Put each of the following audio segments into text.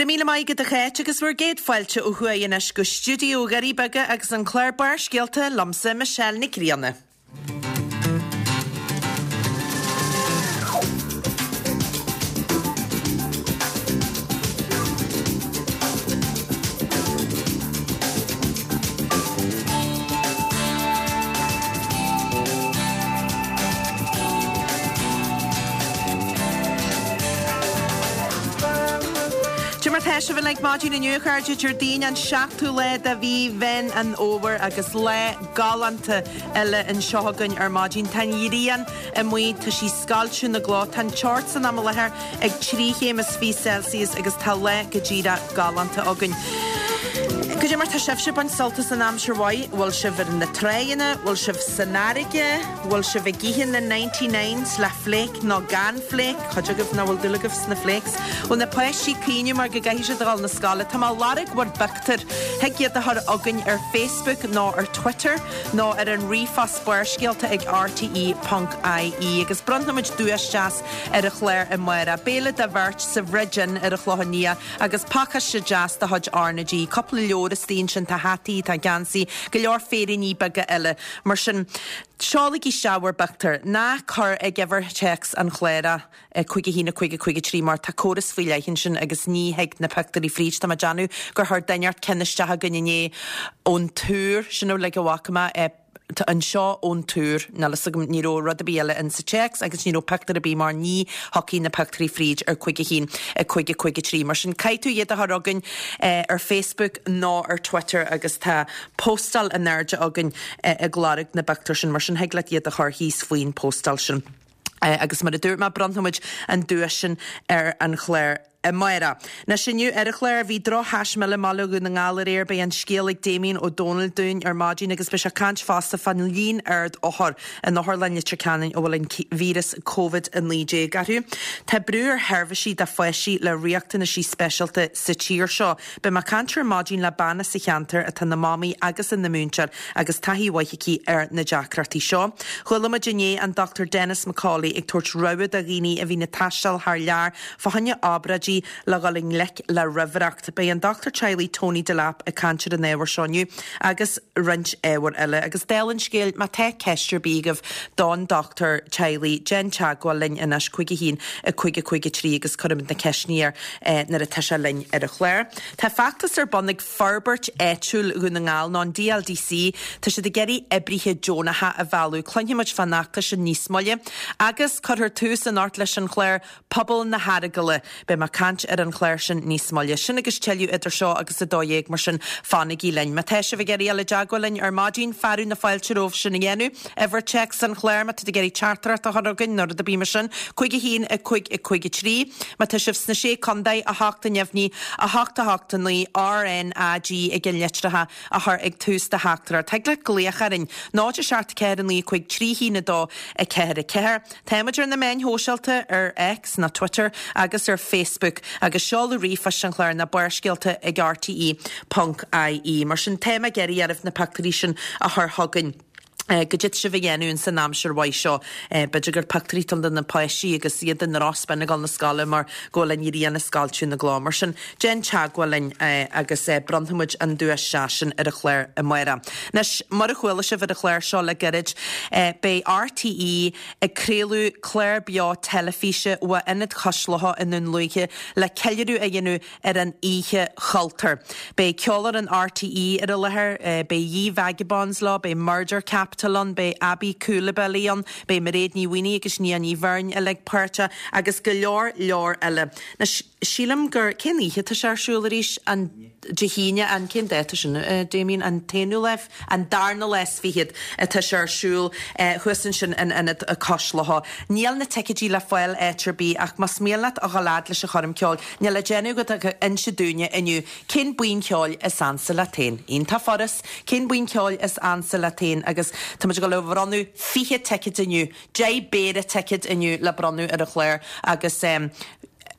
Gur míle maigad a chéit agus bhar géad fáilte ó thuaíonas go stúdió Garíbaga agus an Clare Bar scialta Lomsa Michelle Nicrianna. Teisha bhfuil ag máidín na nniuchairde Jardín an seachtú le a bhí ven an over agus le galanta eile an seogann ar máidín tan íríon a muí tá sí scaltú na glá tan chart san am lethir ag 3 Celsius agus tá le go ddíra galanta agann. Go mar tá sibh an soltas an amsirhaid, bhfuil sibh ar na tréine, bhfuil sibh sanárige, bhfuil sibh a gíhan na 99s le fléic nó gan fléic, chuideagah na bhfuil dulagah sna fléics, ó na poisí cíine mar go gaithise dal na scala. Tá má lárig war bachtar heigiad a thar agann ar Facebook nó ar Twitter nó ar an rifas buairscialta ag RTE.ie agus brandhamid dúisteas ar a chléir i muire. Béle a bhirt sa bhridin ar a chlohannia agus pachas se jazz de hod Arnagí, coppla leor stín sin tá hatí tá gansaí go leor férin í baga eile mar sin seálaigh seabhar bachtar ná chur ag ever checks an chléire chuige hína chuige trí mar tá córas fileichen sin agus ní heag na pectarí fríd tá Janu gur thar daineart cenistethe gonne ón túr sin le go bhacama Tá an seo ón túr na lasagam níró rud a bíile in sa checks agus níró pectar a bí mar ní hocí na pectarí fríd ar chuige hín chuige trí mar sin caiitú iad a thragann ar Facebook nó ar Twitter agus tá postal a nerde agann a glárig na pectar sin mar sin heagla iad a thar híos faoin postal sin. Agus mar a dúir má brandhamid an dúis sin ar an chléir Moira. Na sinniu ar a chléir bhí dro hasmile malagun na ngálar éir be an scéalaigh Damien ó Donald dún ar máidín agus be se cant fásta fan lín ard óthir an nóthir lenne trecanin ó bhfuil an vírus COVID an lídé garú. Tá brú ar herbhaisí de foiisí le riachtainna sí specialta sa tír seo, be má cantar máidín le banna sa cheantar a tá na mámaí agus in na múntear agus taithí waithicií ar na deacratí seo. Chuilma Dinné an Dr. Dennis McCauley ag tuairt roiad a ghine a bhí na taistal thar lear fahanne ábradí le galing lec le riveracht be an Dr. Charlie Tony Delap a cantir an éhar seoniu agus rint éhar eile agus délan scéil má te ceistir bígah don Dr. Charlie Jen Chagwal linn inas chuige hín a chuige trí agus chumid na ceisníar na a teise linn ar a chléir. Tá factas ar bonnig Ferbert éitiúil gon na ngáil ná DLDC tá si de geirí ebrithe Jonatha a bhú cluinimiid fanachta sin níos molle agus chuthir tús an ort leis an chléir pobl na haragala be má cant ar an chléir sin níos molle. Sin agus teú idir seo agus a dóéag mar sin fannig í lein. Ma teise bh geirí eile deagwalin ar mádín farú na fáilteróh sin na dhéanú, ever checks an chléir ma de geirí chartar a thragann nó a bíime sin, chuige hín a chuige trí, ma te sibh sna sé condaid a háachta neamhní a háachta naí RNAG ag gin letratha a thar ag tús de háachtar. Teagla gléacharin náidir seart ceir an lí chuig trí hína dó a ceir. Téimeidir na main hóseilta ar X na Twitter agus ar Facebook agus seála rífas an chléir na buairscialta ag RTE.ie mar sin téime geirí armh na pectarí sin a thar thugann. Gojit se bhhéanún san amsirhaid seo beidir gur pectarítal den na poisí agus iad in raspa na gáil na scala mar ggóla níríon na scaltú na glá mar sin Jen Chagwalin agus brandhamid an dúas seasin ar a chléir i muire. Nes mar a chuile se bhid a chléir seo le geirid be RTE ag créalú chléir beá telefíse ua inad chaislatha inún luige le ceilirú a dhéanú ar an ihe chaltar. Be ceolar an RTE ar a lethir be dhí vagabonds lá be murder capital be Abby Coolabellion be maréad ní winnie agus ní an ní bhairn a le páirte agus go leor eile. Na sílam gur ciníthe tá searsúlaríis an dehíine an cin déta sin Damien an téanú leh an darna les fihiad a tá searsúl chuan sin in a coslatha. Níl na teicetí le foiil éirbí ach mas mélat a galád leis a chorm ceáil ne le déanú go in se dúine inniu cin buin ceáil is ansa latéin. Ín tá foras cin buin ceáil is ansa latéin agus tá go le bhranú fiche teicet inniu, dé béad teicet inniu le branú ar a chléir agus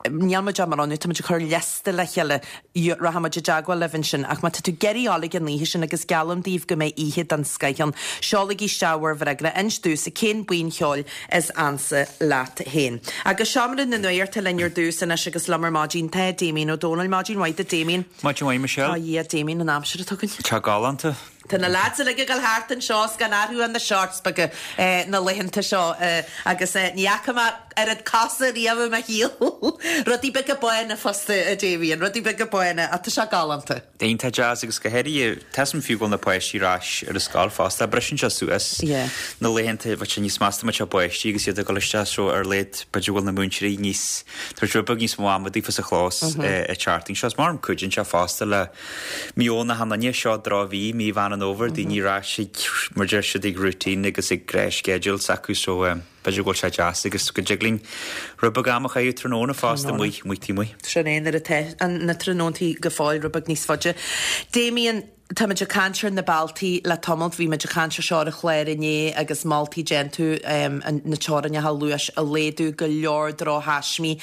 Níalma jamaránú tá chur lesta le cheile rahamid jaagwa levin sin ach má tú geirí álig an líhi sin agus galam díomh go méid ihe an scaichan seálaigí seáhar bhreagra instú sa cén buin cheáil is ansa leat héin. Agus seaamran na nuir tal lenneir dúsan agus lamar mágin te Damien ó Donald mágin waid a Damien. Mágin waid Michelle? Ie Damien an amsir a tugann. Tá galanta. Tá na lása le gal háart an seás gan áthú an na shorts baga na leihananta seo agus níachama ar casa riamh me híal. Rudí be go buena fosta a Damien, rudí be go buena a tá se galanta. Déanta jazz agus go heirí team fiúil na poistíráis ar a sáil fásta bresin se suas. Na leihananta bheit sin níos másta me se poistí agus iad a goiste seo ar leid beúil na múntirí níos trúpa níos mhamad í fa a chlás a charting seos mar chuidjin se fásta le míonna hanna seo drá bhí mí bhana over díní ráisiigh mardir si ag rutín agus ag gréis schedule sacu so beidir ggóil se jazz agus go jiggling rubba gamach é tróna fásta mu tímú. Sin éonar na tróntaí go fáil rubba níos fodge. Damien tá meidir cantir na baltaí le tomalt bhí meidir cantir seo a chléir inné agus maltaí gentú na teranne hallúis a léadú go leor drá hasmi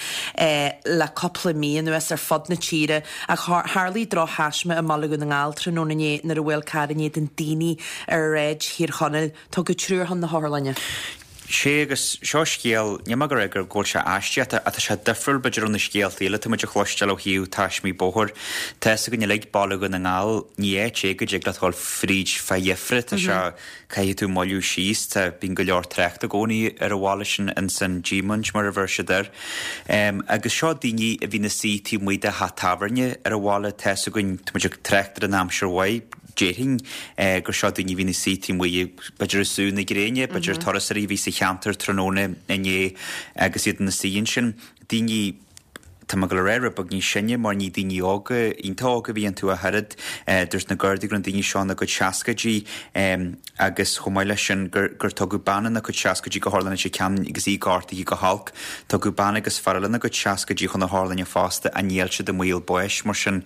le coppla míon nuas ar fod na tíre a Harlaí drá hasme a malagun na ngáil tróna inné nar a bhfuil carinné den daoine ar réid hir chonel tá go trúrhan na Harlainne. sé agus seo scéal neamagur gur ggóil se aisteata a se difriúil beidir an na scéaltaíile tá muidir chlosisteil ó hiú taismí bóthir te a gonne le bailú na ngáil ní sé go ag leáil fríd feifre a se caiú tú moú síos tá bín go leor trecht a gcónaí ar a bhála sin in san Gmunch mar a bhirsidir. Agus seo daoine a bhí na sítí muide ha tabarne ar a bhála te a gon muidir treachtar an amsirhaid Jéing gur seo daoine bhína sítí mu beidir súna gréine, beidir torasaí bhí sa cheantar tróna inné agus iad na síon sin daoine tá go le réire bag ní sinne mar ní daoine ága iontága bhí an tú a herad dúirs na gcuirdaí an daoine seánna go teascadí agus chomáile sin gur tá go banna go teascadí go hálanna sé cean agus í gátaí go halc tá go banna agus farlanna go teascadí chun na hálanne fásta a níl se do mhuiil buis mar sin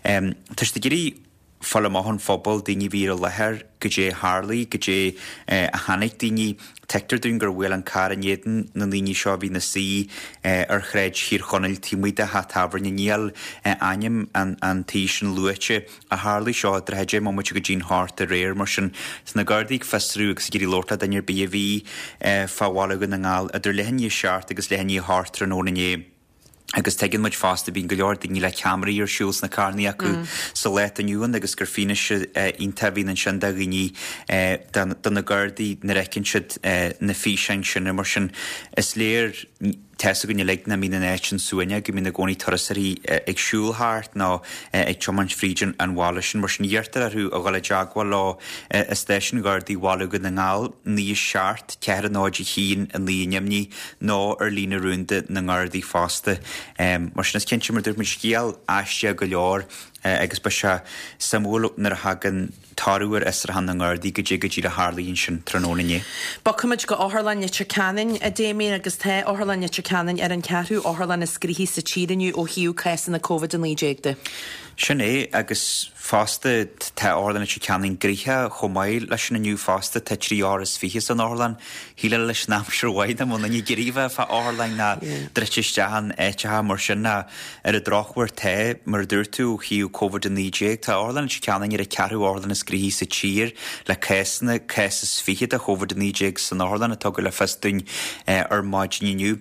tuis gurí falla máhan fphobal daoine bhí a lethir go dé Harlaí go dé a hanig daoine tetar dún gur bhfuil an cara néan na líní seo bhí na sí ar chréid hir chonil tímuide ha tabhar na níal aim an tíisian luite a Harlaí seo dreide má muite go dín háart a réir mar sin na gardaigh festrú agus gurí lorta dainir bí a bhí fáhála go na ngáil a idir lehanní seart agus lehanní háart trónané. Agus tegin muid fásta bín go leor daoine le cameraí ar siúls na carnaí acu sa leit aniuan agus gur fine ionta bhín an sin daghine don na gardaí na recinn siad na fí sin mar sin is léir Tessa gonne le na mína éin suine go mína gcóí torasaí ag siúlthart ná ag Chomant Frídin an bhála sin mar sin dheartar arú a gáile deagháil lá stéisisin gardaí bhála go na ngáil níos seart cear an áidí hín an líneamní ná ar lína rúnda na ngádaí fásta. Mar sin is cinnte mar dúir mu scéal aiste go leor agus ba se samúil nar hagan tarúir han an gádaí go dtí a Harlaíonn sin trónané. Ba cumid go áthlanne Canin a Damien agus the áthlanne Canin ar an cearú áthlanna scríhí sa tíirniu ó hiú caisan na COVID an líéagde. Sin é agus fásta tá álanna Canin gríthe chomáil leis na nniu fásta tá 3 áras fihis an álan híle leis námsirhaid am na ní geríomh fa álain na dreitistehan éitethe mar sinna ar a drochhar the mar dúirtú hiú COVID an líéag tá álanna Canin ar a cearú álanna scríhí sa tír le césanna césas fihiad a COVID an líéag san álanna tá go le festún ar máidníniu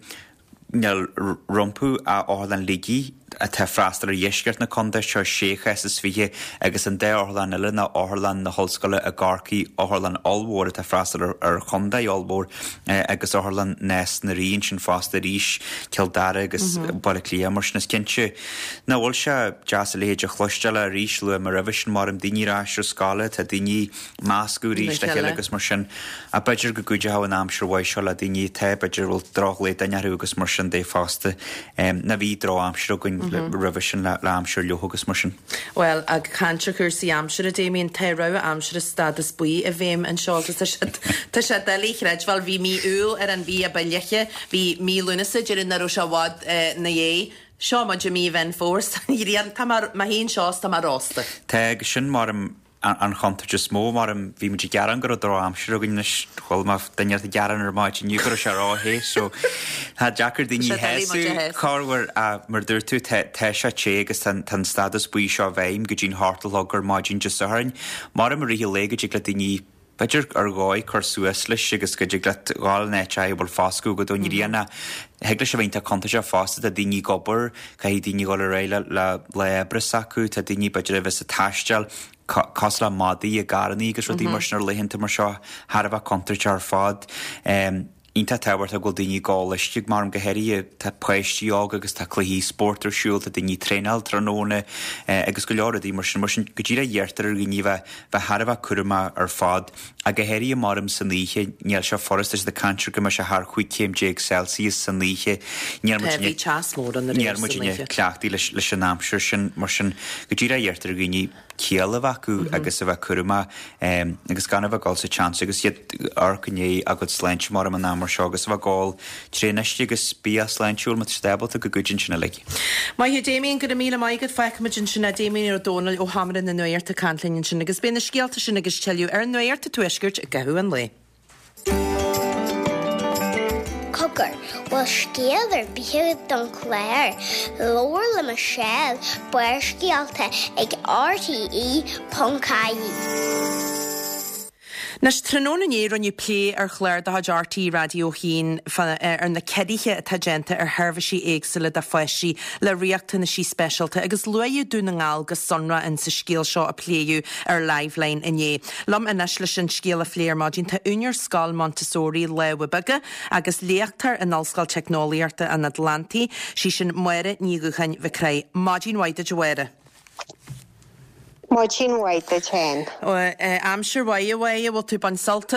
Nel rumpu a álan ligi a te frastal ar dhéisgart na conda seo sécha is fihe agus an dé álan ile na álan na holscoile a garcaí álan allmór a te frastal ar chunda allmór agus álan nes na ríon sin fásta ríis ceildara agus bala clia mar sin is cinse na bhil se jazz léid a chluisteile a ríis lu mar rahis mar an daoine ráisir scala tá daoine máscú ríis le cheile agus mar sin a beidir go gúide ha an amsirhhaid seo le daoine te beidir bhfuil drochléid dainarú agus mar sin dé fásta na bhí drá amsir gon revision le amsir leogus mar sin. Well, ag cantra chusaí amsir a Damien te rah amsir a stadas buí a bhéim an seoltas tá sé delíreid bhil bhí mí úil ar an bhí a bailleiche bhí mí lunasa dear na se bhád na dhé. Seo má mí bhain fós, íon má híon seás tá mar rásta. Tá sin mar an chonta just mó mar an bhí muidir gearan go dro amsir agin na chulmah daine a gearan ar máid nniu go se ráhé so tá Jackar daoine heú cáhar a mar dúir tú te se ché agus tan stadas buí seo bhéim go dtín hátalgur máidín just ahain mar mar rihí léige le daoine Beidir ar gáid chu suas leis agus go gáil nete bol fáscú go dún íana heagla se bhainte conta se fásta a daoine gobar cai daoine gáil réile le ebras acu tá daoine beidir a bheits a taisteal cos le mádaí a garaní agus rudí marsnar lehinnta mar seo Harbh contairte ar fád Ínta tebhart a go daoine gáilisteigh mar an gohéirí tá poisttí ága agus tá chluí sportar siúil a daoine tréál tróna agus go leir mar sin go dtíra dheartar ar gní bheith Harbh curma ar fád a gohéirí marm san líe níl se forras de cantir go mar se th chuig céim Celsius san líe níarmne cleachtaí leis an námsir sin mar sin go dtíra dheartar gní céala acu agus a bheith curma agus gan bheith gáil sa chance agus iad arcané a go sleint mar an námar seo agus bheith gáil tréneiste agus bí a sleintúil mat stabalta go gudjin sinna le. Mai hi Damien go míle maigad feicimidjin sinna Damien O'Donnell ó Hamarin na nuirta cantlinn sin agus bína scialta sin agus teú ar nuirta tuisgurt a gahu an le. Cogur, well scialtar bíhe don chléir, lóir le Michelle, buir scialta ag RTE.caí. Nas tróna ní runniu plé ar chléir de RT radio hín ar na cediche a tagenta ar Harbhsí éagsúla de foiisi le riachta na sí specialta agus luú dúna ngáil go sonra in sa scéal seo a pléú ar liveline inné. Lom inis leis an scéal a phléir mádín tá únior scáil Montessori lehabaga agus léachtar an allscáil technoliaarta an Atlanti sí sin muire níguchain bhicré mádín waide joire. Máidín waide ten. I'm sure why bhil tú ban saltas?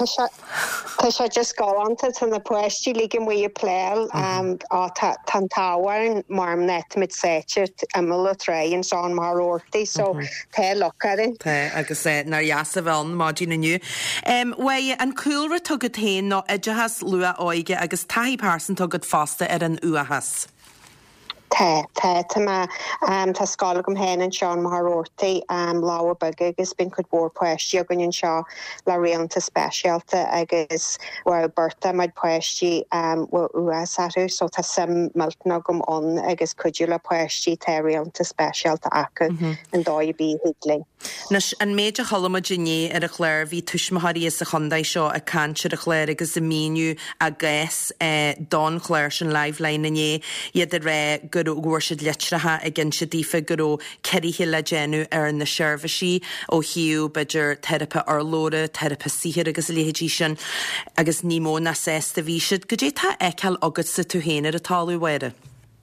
Tá sé just gáanta tan na poisttí líige mu pléil tan táhain mar net mit séite amla tre an seán mar ortaí so té locarin. Tá agus nar jaasa bhein mádín aniu. Wai an coolra tugad héin nó idehas lua óige agus taí pársan tugad fásta ar an uahas. Tá scála gom héin an seán mar ortaí lehabaga agus bin chud bór poisttí a gin seo le réalta speisialta agus bhfuil berta maid poisttí USAú so tá sam miltna gom an agus chuidiú le poisttí tá réalta speisialta acu an dóid bí higling. Nas an méide chalama dinné ar a chléir hí tuismathaí sa chundaid seo a cantir a chléir agus a míniu a gais don chléir sin liveline inné iad a ré gur gúirsid letratha a gin si dífa gur ceiríthe le déanú ar na seirbhísí ó hiú beidir therapi arlóra, therapi sihir agus léhédí sin agus nímó na sésta bhísid go dé tá eiceal agad sa tú héanaar a talú weire.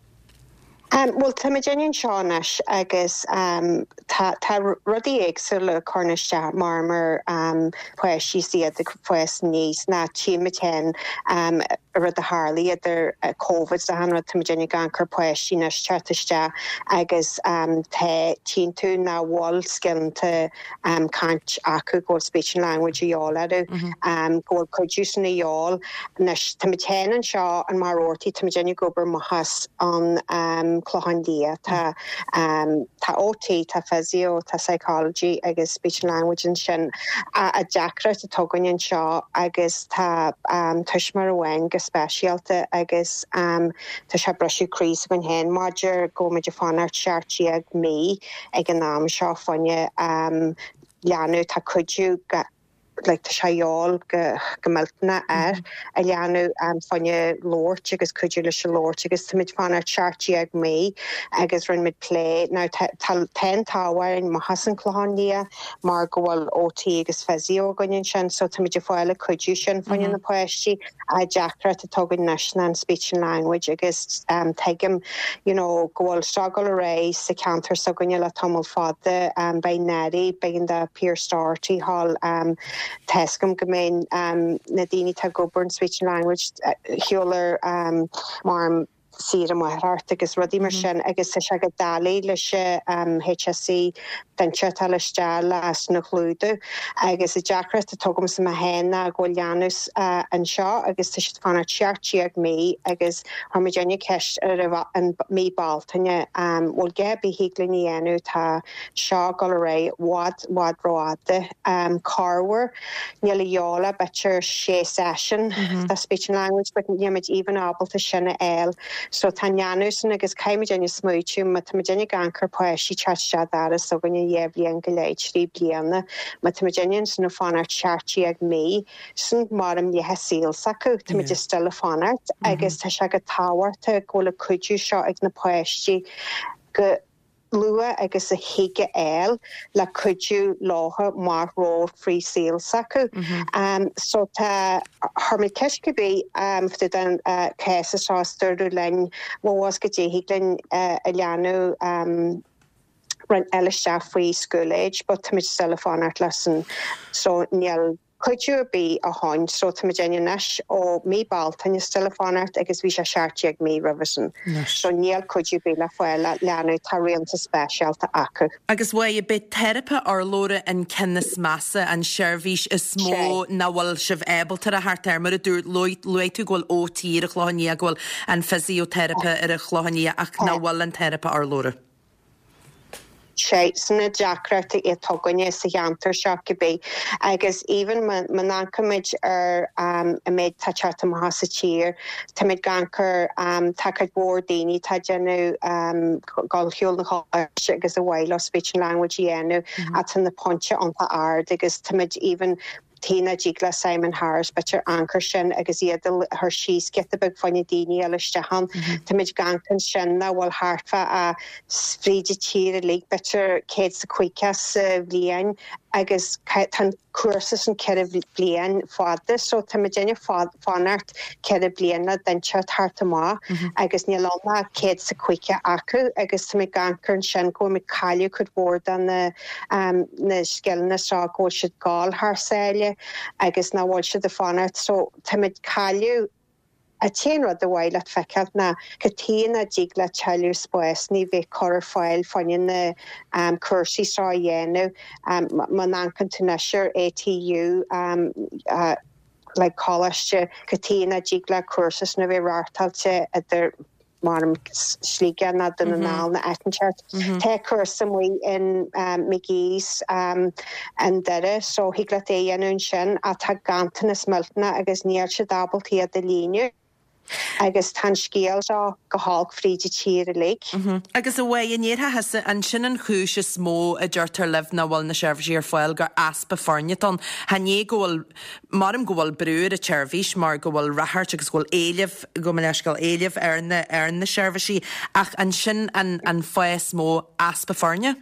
Well, tá Jenny Seanis agus tá rudí éagsúla corneiste mar poisí siad a pois níos na tíimeten rud a Harlaí idir COVID a hanrad tá Jenny gancur poisí na chartiste agus tá tí tú na wall skillnta cant acu go speech and language iálaú go chuú na iál na tíimeten an seo an mar ortaí tá Jenny gobar mahas an clohandia tá OT tá physio tá psychology agus speech and language and sin a Jackra a tugann an seo agus tá tuismar ahain go speisialta agus tá se breisiú críos gan hen Maidir go meidir fanart seartí ag mí ag an náam seo fanne leanú tá cuidiú like tá seáil go miltna a leanú fanne lórt agus cuidiú leis lórt agus tuid fanna chartí ag mé agus rinn mid play ná ten táhain má hasan chláhandia mar gohfuil OT agus physio ganin sin so tuid fáile cuidiú sin fanne na poisttí a Jackra a tugann national speech and language agus teigim gohfuil struggle a ré sa cantar so gonne le tomul fada bei neri begin de Peer Starty hall Tescom gomain na dini tá goburn speech and language healer mar sir amhart agus rudí mar sin agus se go dalí leis HSC dense taliste las na chlúdu agus I Jackra a tugam sa ma henna go leanús an seo agus tu fanna tearttíag mí agus harmagénne ceist an mí baltainine bhil ge bí híglaní enú tá seo go ré wad roáde carwer nearly yola better she session the speech and language but nimid even able to sinna el so tanjanus and agus caiimagénne smúitiú matamagenne gankar poeshi chatshadara so gona yevli an galeit trí bliana matamagenne na fanart charti ag mí sun maram ye hasil saku tamaje stella fanart agus ta shaga tower to gola kuju shot ag na poeshi go lua agus a hiige el la kuju loha mar ro free sale saku so ta hermit keske be for den kesa sturdu len was ge higlen eliano run elisha free school age but to mich telephone art lesson so niel could you be a hon so to Magenia Nash or me baltan is telephone art agus visha shartiag me Riverson so niel could you be la fuela lanu tarian to special to aku agus way a bit therapy or Laura and Kenneth Massa and Shervish is small nawal shiv able to the heart term do loy to go OT clohania go and physiotherapy clohania ak nawal and therapy or Laura Sanna Jackra I toganne sa yantar shaki agus even manankamid a mid tachata mahasachir tamid gankar takad bordini tajanu golhiol na agus a while of speech and language yenu at the poncha on the ard agus tamid even Tina Jigla Simon Harris but your anchor shin agus her she's get the big funny dini alistahan to mig gankan shinna wal hartfa a spridi cheer league better kids the quickest blian agus tan courses and kid blian father so tamagenia fanart kid blian then chat hartama agus nialoma kids the quicker aku agus to mig gankan shin go me kalia could board on the skill na saw go should call her sale agus na wal should the fanart so timid kalu a chain rod the while at fekalt na katina jigla chalu spoes ni ve cor file funny the cursi saw yenu manankan to nasher ATU like college katina jigla courses na ve rartalche at their Marm Schliga na den na Attenchart. Take her some way in McGee's and there so he got a yanun shin at Ganton is meltna agus near double tea at the linear. Agus tan scéal seo go hálg fríide tíir lake. Agus a way in year has an sin an chúis is smó a dúirtar leh na bhil na seirbhísí foiil gur aspa farneton. Hané gohfuil marim gohfuil brúr a seirbhís mar gohfuil rathart agus gohfuil éileh go me leis goil éileh ar na seirbhísí ach an sin an foiil smó aspa farne.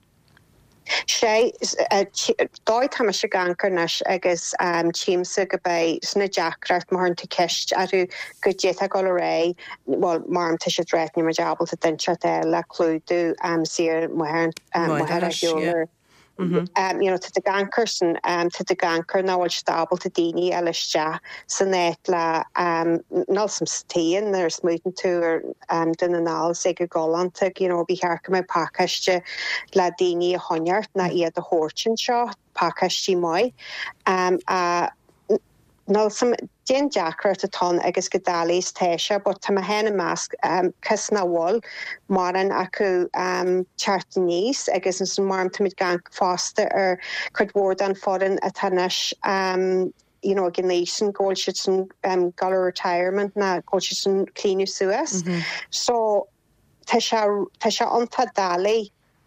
She dóid ha se gankarnas agus tíimsa go bei sna Jackrat mar to kist aru go jeta go ré well marm te se dretni mar jabal te dencha le clúdu sir moher you know to the gankerson to the ganker na wal stable to dini elisja sanet la nalsum steen there's smoothing to den an al sig golantig you know be harke my pakastje la dini honyart na ia the horchin shot pakasti moi nalsum Jen Jackra at a ton agus Gadalis Tesha, but to my hen mask Kisna wall Maran aku Chartinese agus and some marm to mid gang faster or could ward on foreign a tanish you know generation goal shitson gala retirement na coachison clean Suez so Tesha onta Dali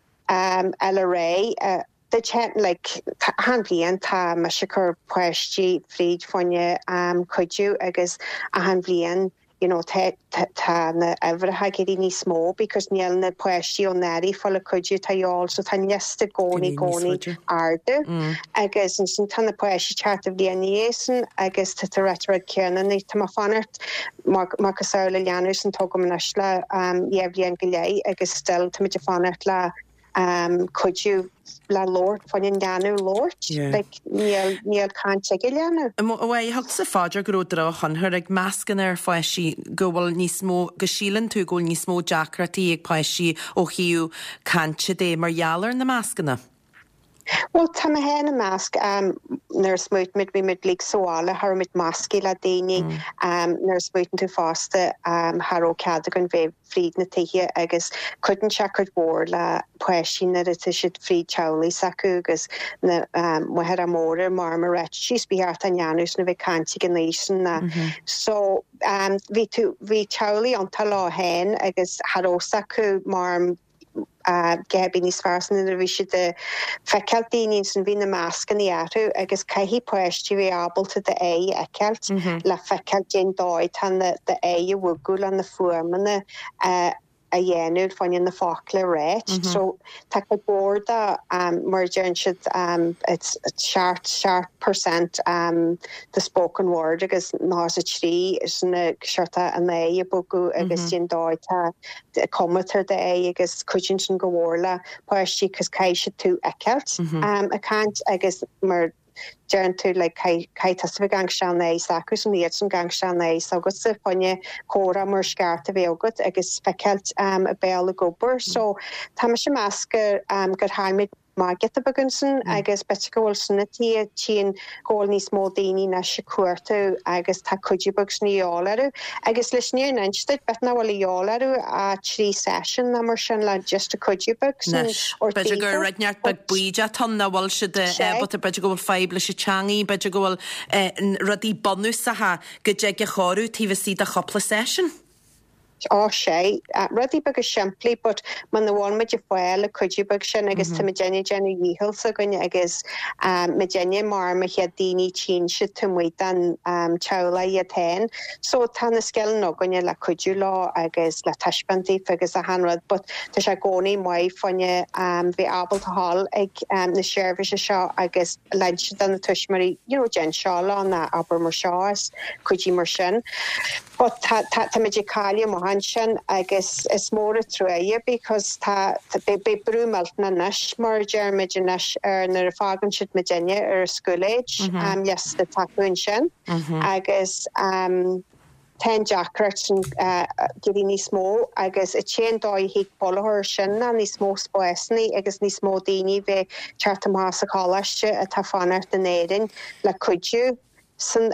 LRA the chat like handly and ta mashikar pwesti fleet fonya could you agus a handly you know ta na ever hagiri ni small because niel na pwesti on nari full could you ta also tan yesta goni arde agus and tan na pwesti chat of the aniesen agus ta retred kiernan ni ta mafanert Marcus Lilianus and togum nashla yevli and gilei agus still ta mafanert la could you la Lord fan in Danu Lord like Neil can't check Eliana. Away hog sa fáidir go dra chunthir ag meascan ar foiisi gohfuil níos mó go sílan tú ggóil níos mó deacratí ag poisi ó chiú cante dé margheallar na meascanna. Well, tam hen a mask nurse moot mid we mid leak soala har mit maski la deni nurse mooten to faste haro cadagan ve fried na tihi agus couldn't checkard board la poeshi na it shit free chowly sakugas na had a more marmaret she's be hart an janus na ve kantig nation na so vi chowly on tala hen agus haro saku marm Gabi níos farsan in vi de fekelt dínins an vína mascan í atu agus caihi poesti vi able to the A ekelt la fekelt gin dóid tan the A wugul an na fuamana a yennud fan in the fakle rate so tak a borda merger should it's sharp percent the spoken word agus nás a trí is na shirta an A bogu agus gin dóid ta commenter the A agus kujin go warla poesti cos caiisi tú ekelt I can't agus mer Jan to like kai tasve gangshan nei sakus and the gangshan nei so got se funny cora mer skart of yogut agus fekelt a bell gober so tamish masker got hamid ma get the begunsen agus betgol snitty chin gol ní smó déní na secuirtu agus tá cuidir bugs ní jólaru agus leis ní nensted bet na wali jólaru a trí session na mar sin la just a cuidir bugs or beidir go redneart bag buide tan na wal se de but a beidir gol feible se changi beidir gol radí bonus a ha go jeg a choru tífa sí a chopla session sé rudí bag a siimplí, but man na bháin meid foiil a cuidir bag sin agus tá Jenny dhíhil sa gonne agus Jenny mar me head daoine tín se tummuid an teala a tain. So tá na sciil nó gonne le cuidir lá agus le taisbandí agus a hanrad, but tá sé gcónaí mai fanne bhí abal a hall ag na seirbhís seo agus leid an na tuismarí, gen seo lá na aber mar seo cuidir mar sin. But tá meid cália mohansin agus is mór a trúige because tá be brúmalt na nish mar germid nish na fágan siid Virginia schoolage yes the taún sin agus 10 jackets gidi ní smó agus a ché dói hiig bolhar sin na ní smó spoesni agus ní smó daoine bheith chartam has a cáiste a tá fanart den éirin le cuidiú san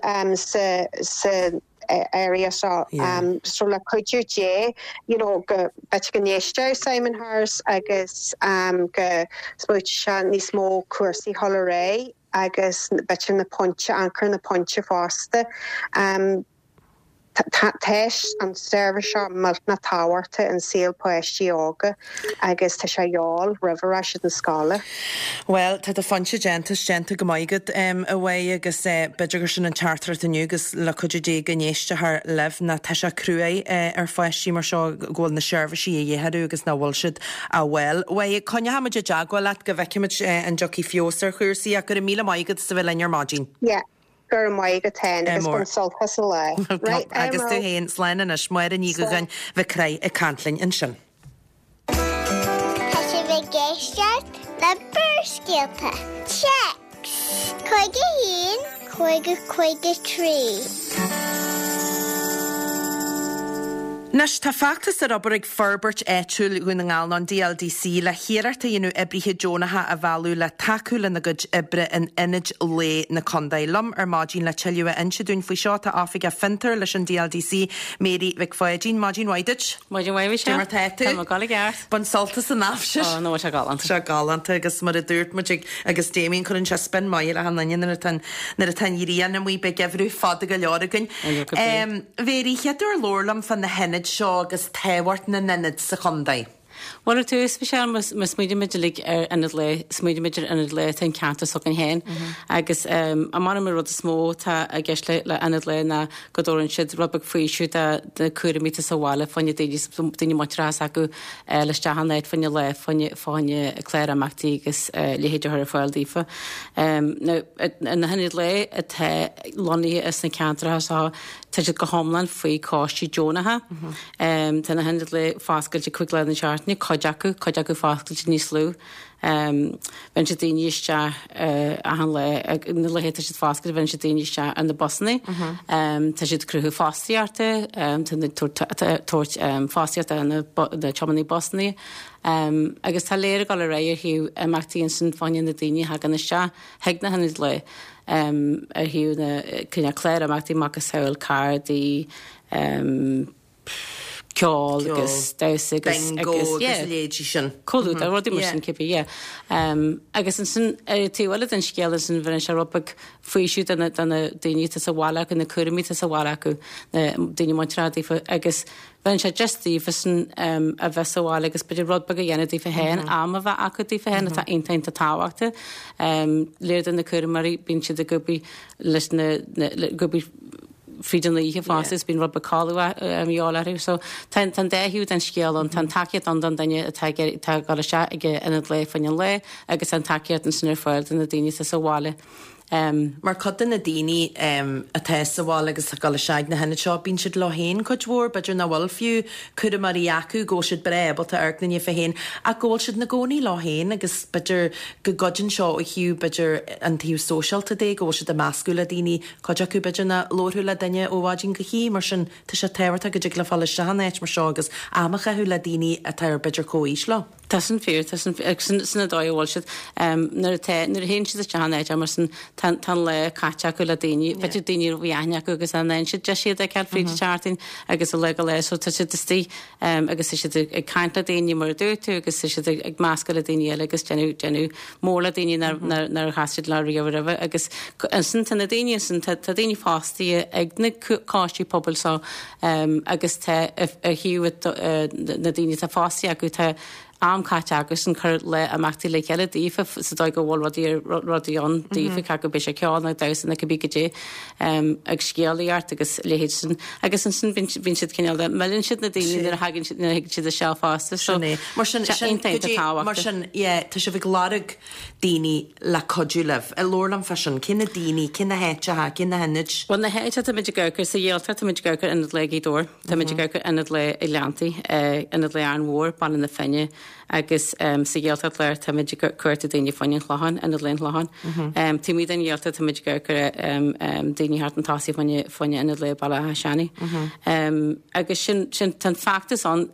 area so la could you go betgneiste Simon Harris agus go smuch ní smó cuasaí Holloway agus bet na ponche anchor na ponche faste Teis an service malt na táharte an síl poistí ága agus tá sé jáal river as na scala. Well, tá a fanse genta go maigad away agus beidir sin an charter aniu agus le chuidir dé gnéiste haar lef na tá se crué ar foistí mar seo ggóil na serviceí a dhéheadú agus na bhil siid a bhfuil. Wai conne haimeid deagháil leat go bhheiciimiid an jockey fiosar chuirsaí a gur míle maigad sa bhfuil lear margin. Yeah. Gur mai go ten agus consult has le right agus tú héin slein a smuir ní go gan bheith cré a cantlin in sin. Tá sé bheith géisteart le burscéalta. Checks. Chuige hín, chuige trí. Nes tá factas ar obair ag Ferbert éitiúil gúna ngáil an DLDC le hiararta dhéanú ibrithe Jonatha a bhú le takeúla na gud ibre in inid lé na condailum ar mádín le teiliú inse dún faoi seo tá áfik a fintar leis an DLDC Mary Vic Foyadín Mádín Waidich. Mádín Waidich mar tétu. Tá gála gart. Ban saltas an áfse. No se galanta. Se galanta agus mar a dúirt muid agus déimín chun se spin maiir a hannain na a tan írían na mí be gefrú fad go leoragain. Vérí cheadú lórlam fan na henid seo agus téhhart na nenid sa chundai. Well tú spesial mas smuidirmidig smuidirmidir anad le an canta so an hen agus a man mar rud a smó tá a geisle le anad le na godoran siid rubbeg faoisiú de cuaramíta sa bháile fanne daine matrás acu leistehannéid fanne le fáine cléir amachtaí agus léhéidir ar fáil dífa. Na henid le a the loní is na cantará tá go hámlan faoi cáistí Jonatha. Tá na henid le fáscail de cuiig le an seart bosna cojacu fáscail ní slú. Ven sé daine iste a le lehéta si fáscail ven sé daine iste an na Bosna. Tá siad cruthú fástiíarta tuairt fástiíarta na chomaní Bosna. Agus tá léir gáil réir hiú amachtaíonn san fáin na daine ha gan iste heag na hanid le ar hiú na cine chléir amachtaí macas saoil cardaí ceáil agus daus agus léidir sin. Coolú a rudí mar sin cipi, agus an sin tíhile an scéala san bhar an se robbag faoisiú dana daoine sa bhála go na cuaramí sa bhála acu na daoine Montreal agus bhain sé justí san a bheitsáil agus beidir rodbag a dhéana dífa héin am a bheith acu dífa héna tá intainta táhaachta léir an na cuaramarí bín siad a gobi leis gobi fridan ihe fásis bín rubba cáúa meáir, so tan déhiú an scéal an tan takead an daine tá gal se ige ina le fan le agus an takead an sinnar fáil na daine sa bháile. Mar codan na daine a teessa bháil agus a gal seid na hena seo bín siad lehéin chuidhór, beidir na bhfuil fiú chud marí acu ggó siad brébal a airna fa héin a ggóil siad na gcónaí lehéin agus beidir go godin seo a hiú beidir an tíú socialta dé ggó siad a meascúla daine chuid acu beidir na lóthúla daine óhádín go hí mar sin tá sé teirta go le fáil seanéit mar seo agus amacha thuúla daine a teir beidir cóís le. Tá san fear sanna dáhil siad nar hén siad a teannéid a mar san tan le caite go le daine, beidir daine bhíine agus an si de siad a ceil fríd charting agus a le go leis tá si títí agus is siad ag caiint le daine mar dúirú agus is siad ag másca le daine agus genú mórla daine nar chaid le riomh agus an san tanna daine san tá daine fástaí ag na cáistí poblbal agus a hiú na daine tá fástaí acu tá amcáte agus an chur le amachtaí le ceile dífa sa dá go bhil rodíón dífa ce go be sé ceánna dasanna go bí go dé ag scéalaíart agus léhéid sin agus an sin bín siad cinál mellinn siad na daine ar hagann siad na siad a seá fásta mar sin mar sin tá se bh glárig daoine le codúlah a lólam fashion cinna daoine cinna héitethe cinna henid. Well na héite tá muidir gurgur sa dhéaltar tá muidir gurgur inad le dúir, tá muidir gurgur inad le i leantaí inad le an mhór ban na fenne agus sa dhéaltar léir tá muidir cuairta daoine fáin chláán inad len chláán. Tí míad an dhéaltar tá muidir gurgur daoine hart an tásaí fáine inad le bailla seannaí. Agus sin tan factas an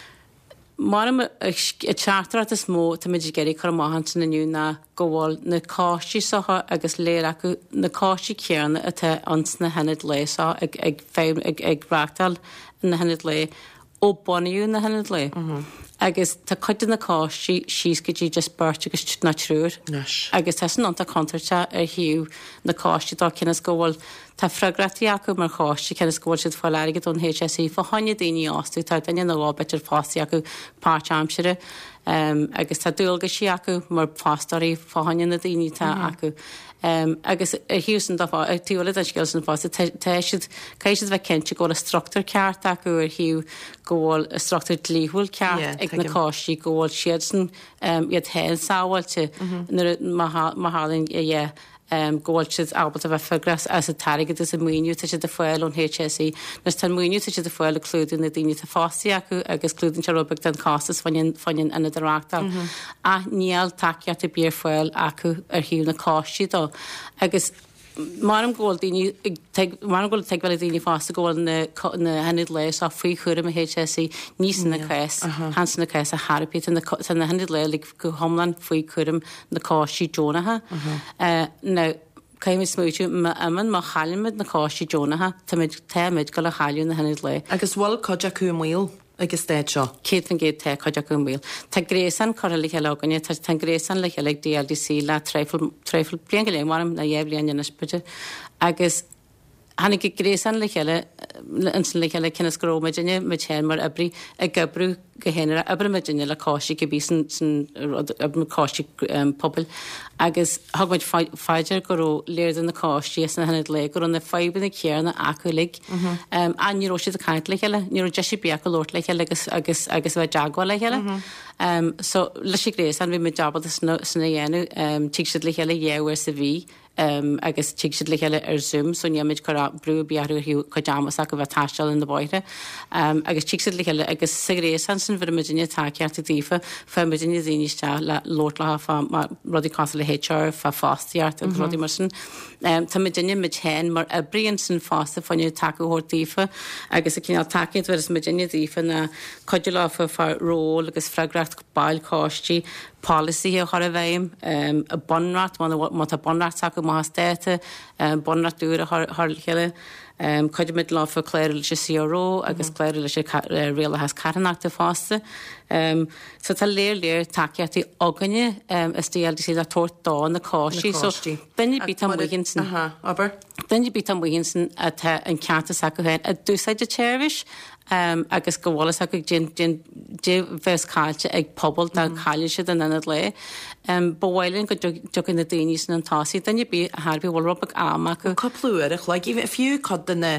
mar chartar is mó tá muidir geirí chu máhan san naniu na go bhil na cáistí satha agus léir acu na cáistí cearna atá ans na henad léá ag bhreachtal na henad le ó bunaú na henad le. Agus tá chuide na cáistí síos go dtí just burt agus na trúr. Agus tá san ananta contarte ar hiú na cáistí dá cinnas go bhfuil tá freigratí acu mar cháistí cinnas go bhfuil siad fáil aige don HSí fá haine daoine ástú tá daine na lábeitir fásaí acu páirteamsere agus tá dúilga sí acu mar fástarí fáhaine na daoine tá acu. Agus hiúsan tíúla an scéil san fásta caiisiad bheith cinnte go le struchtúr ceart acu ar hiú gohfuil struchtúr líhúil ceart ag na cáistí gohfuil siad san iad héin sáhailte marlinn ggóil siad ábal a bheith fegras as a tarigad is a muoinú tá siad a foiil ón HSí, nes tan muoinú tá siad a foiil a clúdú na daoine tá fásaí acu agus clúdann se rubbeag den cástas fainin ina doráachtal. A níl takeíart a bíar foiil acu ar hiú na cáistí dó. Agus mar an ggóil teaghfuil daoine fásta ggóil na henid leis á faoi chuir a HSí níos na cais hans na cais a Harpí san na henid le go homlan faoi chuirm na cáistí Jonathe. Now caiim smúitiú aman má chalimid na cáistí Jonathe táid go le chaú na henid le. Agus bhfuil coide acu mil agus déid seo. Céad fan géad te chuide go mil. Tá gréasan chu le leganine tá gréasan le le DLDC le treifil blian go le marm na dhéblionn na spute agus hannig go gréasan le chéile le cinnas goróideine me chéan mar abrí a gabrú go héanaar abre meine le cáistí go bí san cáistí pobl agus thugmaid fáidir goró léir na cáistí na henad le gur an na febanna cearna acu lig aníró siad a caiint le chéile, ní deisi bí go lót le chéile agus bheith deagháil le chéile. So leis sé gréasan bhí me jobal sanna dhéanú tí siad le chéile dhéhhar sa bhí agus tí si le heile Zoom so níimiid chu brú bearú hiú chudámas a go bheith taiisteil in na báire. Agus tí le heile agus sigréan san bfu muine takeart a ddífa fe muine dhíiste le lótla rudí cos le HR fa fástiart a rudí mar sin. Tá muine mit hen mar a brion san fásta fanniu takeúhór dífa agus a cinál takeid ver is muine dífa na coidir láfa far ról agus freigracht bailcátí policy a chor a bhéim a bonrat má a bonrat take má hastéite bonrat dúra chéile chuidir mid láfa cléir le CRO agus cléir le réala has caranachta fásta. So tá léir takeartí aganine is tíal sí a tuairt dá na cáistí so benne bí am Wiginson benne bí am Wiginson a an ceanta sa go héin a dúsáid de téiris agus go bhlas a go bheits cáilte ag pobl dá chaile siad an anad le. Bhhailinn go dugin na daoine san an tásaí, danne bí a thbí bhil robbach amach go coplúach, like even if you cod duna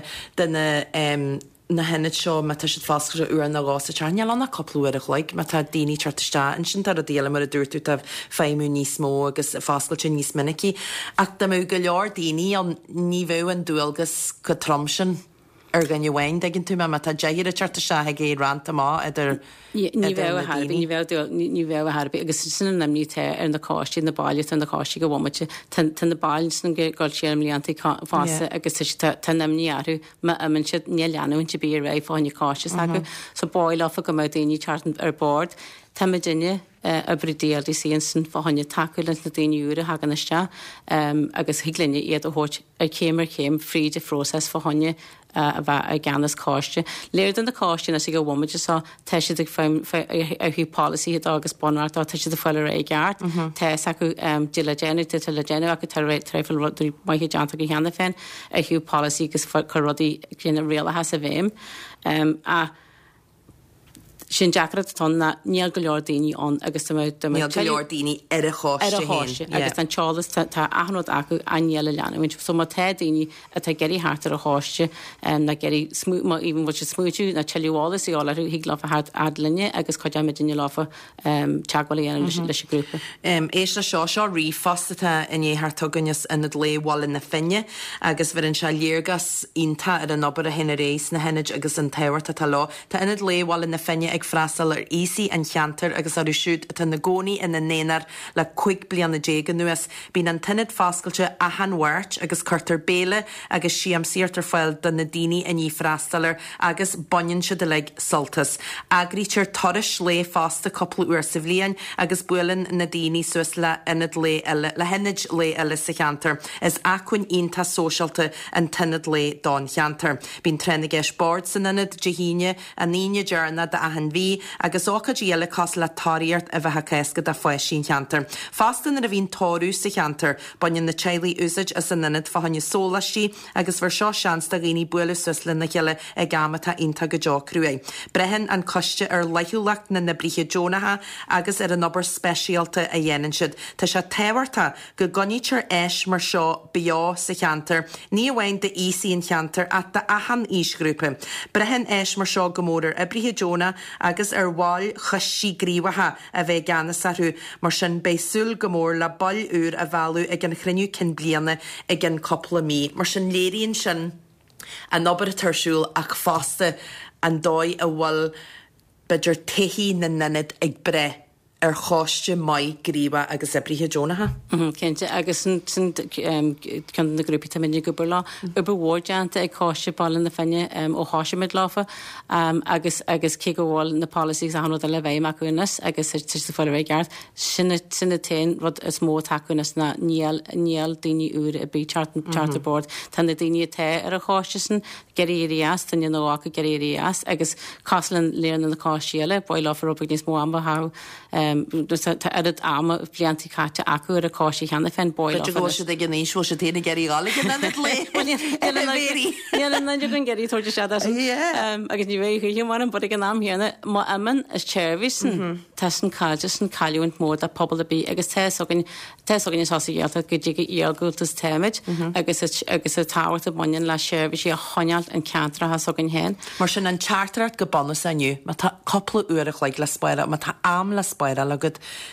na hennne seo me te fásca uair na gá tearneal anna coplúach le me tá daoine chartiste an sin tar a déala mar a dúirú ah féimú níos mó agus fáscailte níos minicí ach da mú go leor daoine an ní bheh an dúalgus go tromsin. Gan bhhain ginn tú me tá déir a charta se gé ranta má idir ní bheh Harbí agus sin na níte ar na cáistí na bailile an na cáistí go bhhaite tan na bailin san gáil séam líanta fása agus tan namníarú me aman siad ní leanúin te bí ra fáinine cáiste acu so báil áfa go mé daoine chartan ar board. Tá me duine a bridéal í síon san fáinine takeúil na daoineúra haganiste agus higlenne iad a thuirt a céimar céim fríide frósas fáinine a bheith a gceannas cáiste. Léir an na cáiste as go bhhaide sa teisi a hí policy agus bonart á teisi de foiile é gart, Teis acu dilegénú de legénú acu tar trefil rudí maithe deanta go cheanna féin a hiú policy agus chu rudí clíanana réala has a bhéim. Sin Jackrat tonna níl go leor daoine an agus go leor daoine ar a cháiste agus an Charles tá ahanrad acu aníile leanúin so má té daoine a tá geirí hátar a cháiste na geirí smú even bhil smúú na teálas í álarú híglá a hart adlinne agus chuide me duine láfa teagháil ana leis grúpa. Éis na seo rí fastata in éthtartugannas ina léháil na finne agus bhar an se léirgas ínta ar an nobar a hinna rééis na henid agus an tehairta tá lá Tá ina léháil na finne ag frastal ar easy an cheantar agus arú siúd a na gcónaí ina néar le 5 bliana dégan nuas bín an tinid fáscailte a hanhairt agus chutar béle agus siam siartar foiil don na daoine in í frastalir agus banin se de le soltas. Agrítear toris lé fásta coppla uair sa bhliain agus builin na daoine suas le inad lé eile le henid lé eile sa cheantar. Is acuin ionta sóisialta an tinid lé don cheantar. Bín trena gis board san inad dehíine a níine dearna de ahan bhí agus ócha díala cos le táíart a bheitcha céisca de foiis sin cheantar. Fastan a bhín tóú sa cheantar, bain na tealaí úsid a san inad fahanne sólasí agus bhar seo seans a réí buile suslin na cheile ag gamata inta go deá cruúé. Brehin an coiste ar leithúlacht na brithe Jonatha agus ar an nobar speisialta a dhéanaan siad. Tá se tehairta go gonítear éis mar seo beá sa cheantar, ní bhhain de ísí an cheantar a de ahan ísgrúpa. Brehin éis mar seo gomórar a brithe Jonah agus ar bháil chusí gríomhatha a bheith ganna sarú mar sin béisúil gomór le ball úr a bhhealú ag an chruinniú cin bliana ag an coppla mí. Mar sin léiríonn sin a nobar a tarsúil ach fásta an dóid a bhfuil beidir taithí na nanad ag bre ar cháiste mai gríomha agus brithe Jonatha. Cente agus cin na grúpi tá miniu go lá uber bhórdeanta ag cháiste ballin na fenne ó háisiid láfa agus cé go bháil na policies a hanú a le bhéim acunas agus tu fáil ré gart sinna tain rud is mó tacunas na níl daoine úr a bí charterboard tá na daoine té ar a cháiste san geías tan nóá go geías agus caslan léan na cáisiile báil láfa op níos mó amba ha edit ama blianttí caite acu ar a cáisi cheanna fan boil. se ag gnééis se téna geirí gála le gon geirí tuairte se agus ní bhéh chu mar an bud an am héanana má aman is téirhísan te san cáilte san caiúint mór a pobl a bí agus tegan sásaíalta go dtí íalgútas téimiid agus a táhairt a bain le séirhí sí a chonealt an ceantra has sogan héin. Mar sin an chartart go bonus aniu, má tá coppla uach le le spáire, má tá am le spáire agad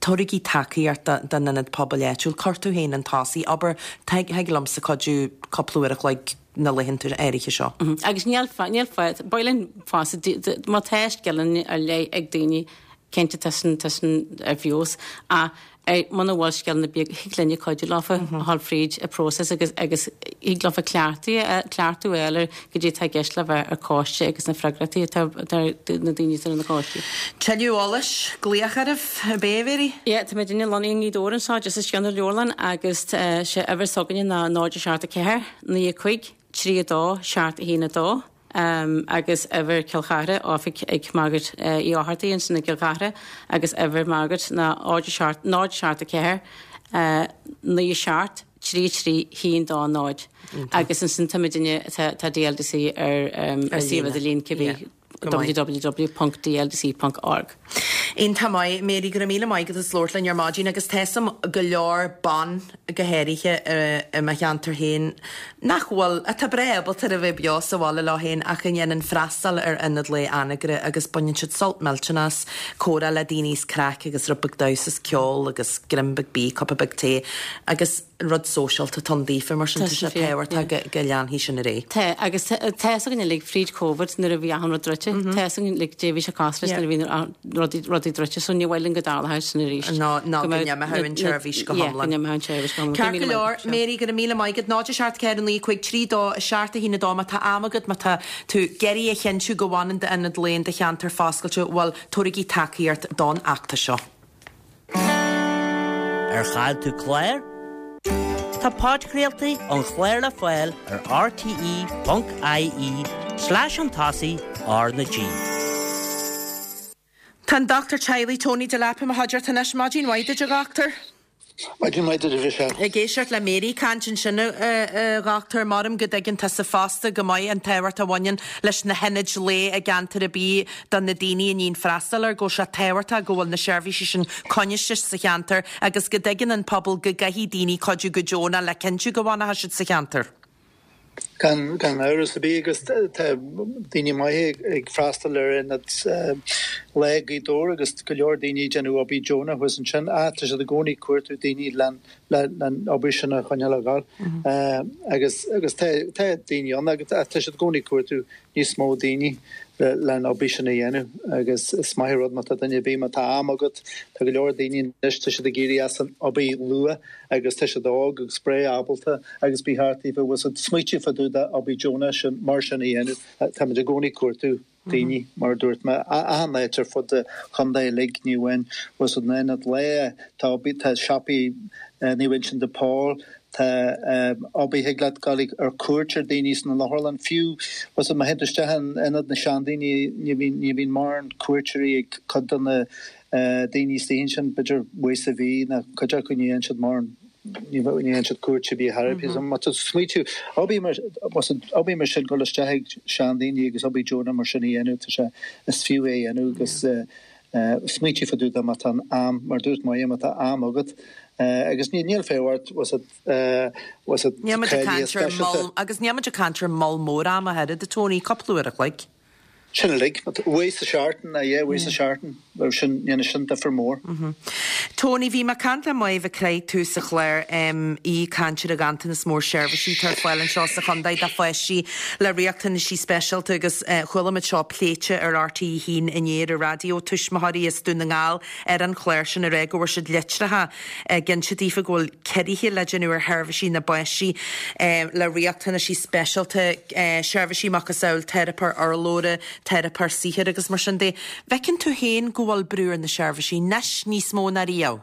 Torigi takeíart den in poblléúil cartú héin an tasí, aber helam sa codú coplúach le na lehinú éiriche seo. Agus níl fáid bailinn fá má teist gellan ar lei ag daoine cinnte tasan ar bhios a man bhil cean na bíag higlenne coidú láfa hall fríd a próses agus iglafa cleartú eile go dtí tá geis le bheith ar cáiste agus na freigratí na daoine ar na cáiste. Teúálas glíocharh béhéirí? Ié, Tá mé duine loí ní dóransá just is ceanna leorlan agus sé ever soganine na náidir seart a ceir na chuig trídá seart a hína dá. Agus ever cilchare áfik ag magart í áhartaíon sanna cilchare agus ever magart na náid seart a ceir na seart trí hín dá náid. Agus an sin tamidine tá DLDC ar siomh a lín cibí www.dldc.org. Ein tamáid méí go míle maigad is Lordlainn ar mágin agus team go leor ban gohéirithe me cheantar héin nachhfuil a tá brébal tar a bheith beos a bhála lá héin a chunéan freistal ar inad le anagre agus buinn siid saltmeltenas córa le daoníos crack agus rubbag dausas ceol agus grimbag bí copabag té agus rud social tá tondífa mar sin sé péhar tá go lean hí sin a ré. Té agus tegan lig fríd COVID nar a bhí an drute, tegan lig déhí se cáslas na bhí rodí drute son ní bhhailin go dáhaus na ríéis. ná me haann seirbhís go hamlan. Cear go leor méí go míle maigad náidir seart cean í chuig trídá seaartta hína dáma tá amagad má tú geirí a cheanú go bhhain de inad léon de cheantar fáscailte bhil tuaigí takeíart don achta seo. Ar chaid tú Claire? Tá páidcréaltaí an Chléir le Foiil ar rte.ie/an-tasaí na G. Tá Dr. Chiley Tony de Lappa a haidir tan mágin waide a gachtar? Maidin maidid a bhí se. Géisiart le méí cantin sinna gachtar marm go daginn tá sa fásta go maiid an tehart a bhain leis na henid lé a gantar a bí don na daoine a níon freistal ar go se teharta gohfuil na seirbhísí sin coneiste sa cheantar agus go daginn an pobl go gaithí daoine codú go Jóna le cinú go bhhaina haisiid sa cheantar. Gan áras a bí agus daoine mai ag freistal ar in le í dó agus go leor daoine genú a bí Jóna was an sin tá sé a gcónaí cuairtú daoine le ábí sinna chuine leáil agus daoine an agus tá sé gcónaí cuairtú níos mó daoine le ábí sinna dhéanú agus smaithród má daine bí tá amagad tá go leor daoine neiste sé a géirí as an ábí lua agus tá sé dág agus spré ábalta agus bí hartíh was smuitiú faúda ábí Jóna sin mar sinna dhéanú tá a gcónaí cuairtú daoine mar dúirt me anéitir fud de chundé lig níhain was an éad le tá siapaí níhain sin de Paul tá ábí heglad galig ar cuairtir daoine na Harlan fiú was a heidirstehan inad na seandaoine ní bhín mar an cuairtirí ag chudanna daoine stéin sin beidir buis a bhí na chuidir chuine siad mar ní se cuairte bí Harpí mat smuitiú ábí mar sin goisteigh seandaoine agus ábí Jóna mar sinna dhéanú tá se is fiú é dhéanú agus smuitiú faú mat an am mar dúirt mai mat am agad agus níl féhhart was agus neamid a cantar mal mór am a head a Tony coplúach le. Sinnalig, but ways a sharten, ways a sharten, sin de for more. Tony, vi ma canta mai bh creid tú sa chléir í cantir a gantan is mór seirbhísí tar fáil an seo sa chundaid a foiisí le riachtain sí specialta agus chulamid seo pléite ar RTí hín inéad a radio tuismathaí is dún na ngáil ar an chléir sin a réigúir siad litratha gin si dífa ghil ceiríthe leginú ar theirbhísí na baisí le riachtain sí specialta seirbhísí machchas saoil terapar arlóra terapar síhir agus mar sin dé. Bhecinn tú héin gohfuil brúr na seirbhísí nes níos mó na riamh?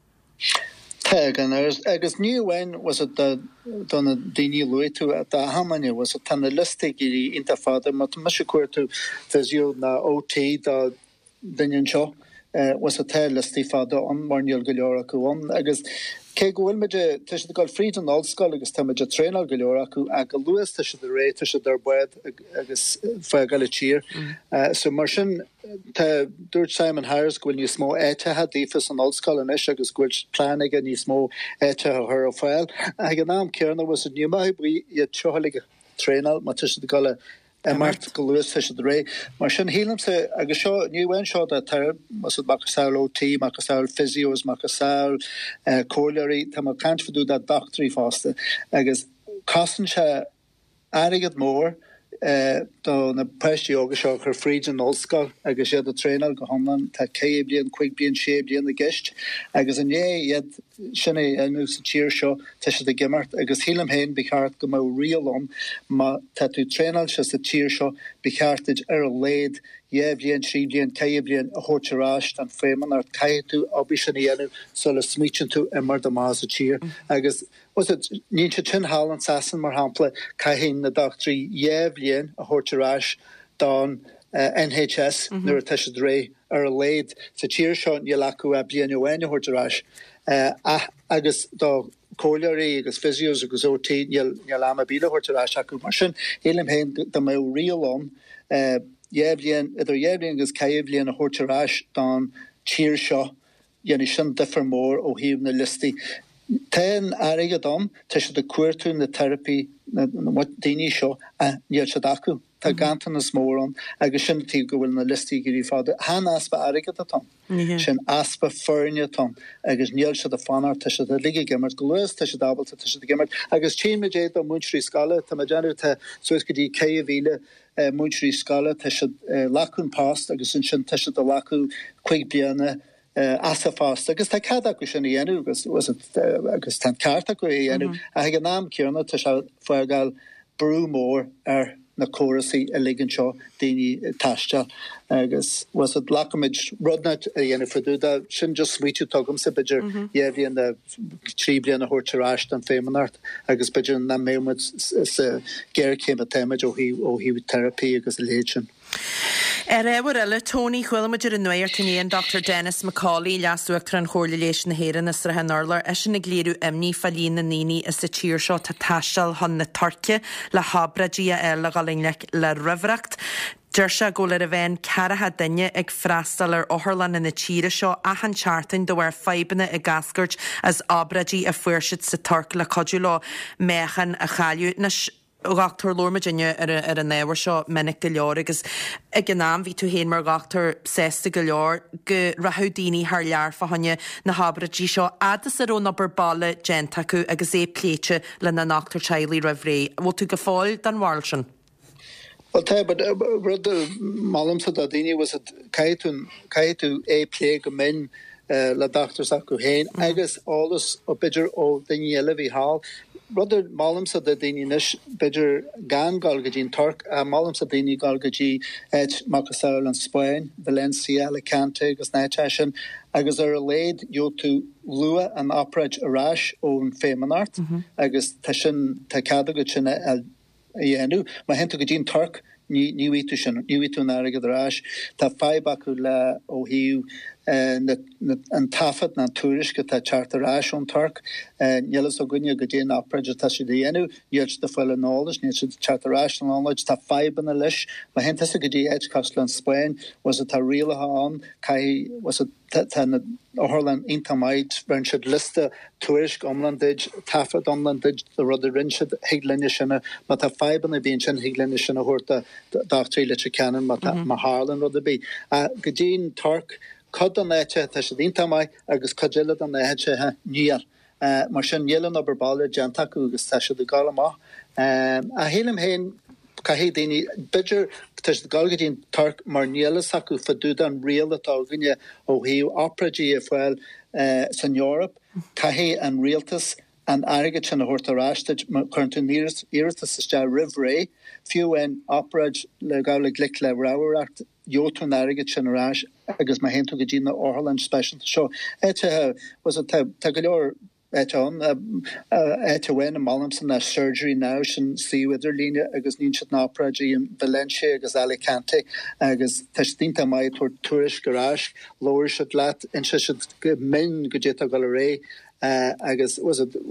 Agus níhain was it donna daoine luú a hamanne was a tanna listig í inta fáda mat me cuairtú fysiú na OT da dain seo was a te listí fáda an marníal go leor acu agus Ke gohfuil meide tu gáil fríd an ádscoil agus tá meide tréál go leor acu a go luas tu de ré tu ar buid agus fe gaile tír. So mar sin dúirt Simon Harris gohfuil níos mó éitethe dífas an ádscoil an is agus gohfuil pláige níos mó éitethe thur ó fáil. Ag an náam cearna was a nníma brí iad teoige tréál má tu gáile Mart go luas te ré mar sin hélam se agus seo níhain seo a tar mas macasáil OT, macasáil physios, macasáil cóirí tá mar cant fadú a doctorí fásta agus casan se aigad mór do na prestí agus seo chu fríd an óscail agus siad a trénal go homlan tá cé blion chuig blion sé blion na gist agus an iad sinna anú sa tíir seo te se de gimmart agus hílam héin bechart go má rialom má tá tú trénal se sa tíir seo bechartid ar a léad blion trí blion cé blion a hóteráist an féman ar caiú abí sinna dhéanú so le smítin tú mar de más a tíir agus ní se tin hálan sasan mar hapla caihén na doctorí blion a hóteráis dá NHS nuair a teise ré ar a léad sa tíir seo ní lecu a blion óhaine hóteráis agus dá cóirí agus physios agus OT níl am a bíle hóteráis acu mar sin hélim héin do mé rialom blion idir agus cé blion a hóteráis dá tíir seo dhéana sin differ mór ó híomh na listí. Ten aige dom te se de cuairtún na therapy na daine seo a níl se acu. Tá gantan na smóran agus sin tí go bhfuil na listí gurí fáda. Há aspa aige a tom. Sin aspa ferne tom agus níl se a fanar te se a lige gimmert golas te se dabalta te se gimmert agus ché me dé a muntrí scala tá me genú te sois go dí cé a bhíle muntrí scala te se lacún past agus sin te se a lacú chuig bliana asa fast agus tá cad acu sin dhéanú agus tá carta go dhéanú a ag an náam cearna tá se foiáil brú mór ar na chorasaí a ligan seo daoine taiste agus was it lacamid rudnat a dhéanana fredúda sin just sweetú tugam sa beidir dhéhíon na trí bliana a thuirteráist an fémanart agus beidir na mémid sa géir céim a téimiid ó hí therapy agus a léid sin. Éhar eile Tony chuilmaidir an nuirtaíon Dr. Dennis McCauley leasúachtar an chóirlaléis na héan is ra Norlar e sin na gléirú imní fallín na níní is sa tíir seo tá taisteal hon na tarce le habradí eile galinne le rihreacht. Dúirse go le a bhéin cearathe duine ag freistal ar óthirlan in na tíre seo a an chartain do bhar febanna i gascuirt as abradí a fuirsid sa tarc le codú lá méchan a chaú na gachtar Lormaginne ar an néhar seo minic go leor agus ag gnáam hí tú héin mar gachtar 6 go leor go rathúdaoine th lear fahanne na habradí seo adas arón na balle gentaú agus é pléite le na nachtar teilí rahréí. Bhil tú go fáil den bhil sin? Well, but brother Malam said that he was at Kaitun a plague of men, la doctors acu hain, agus alles a bidger o the Yelevi Hall. Brother Malam said that the nish bidger gan galgajin Turk, Malam said the galgaji et Macasau and Spain, Valencia, Alicante, agus Naitashan, agus laid yo to Lua and Operage Arash on Femanart, agus Tashin Takadagachin Yenu, ma hen to gajin Turk, new itu narigad rash, ta five baku la o hiu and tafat na touriska ta charter rash on Turk, and yellow so gunya gajin opera tashi the Yenu, yet the full knowledge, near charter rash knowledge, ta five in the lish, ma hen tessa gaji edge castle and Spain, was it a real on, kai was it Orland Intamite, Renshad Lista, Tourish, Omlandage, Tafat Omlandage, the Rudder Renshad, Higlinish, but a five in the bench and Higlinish and a horta, Doctor Lichicanon, but Maharlan Rudder be. Gajin Turk, Cod on Eche, Tashad Intamite, Agus Kajilla on the Eche, Nier, Marshan Yellow Noberbala, Jantaku, Tasha the Galama, a Hilim Hain. Cahe dini bidger tes the galgadin Turk marniela saku fadudan real atauginya o hiu operagy if well in Europe cahe and realtus and arigach and hortarastage current nearest iris rivray few en operage legalig likle raweract yotun arigach and rash agus my hento gajina Orland special show was a tagalor when a Malmson a surgery now should see whether Lina agus Ninchat Napraji in Valencia agus Alicante agus Tastinta mai tourist garage lower should lat and should men gajeta gallery agus was it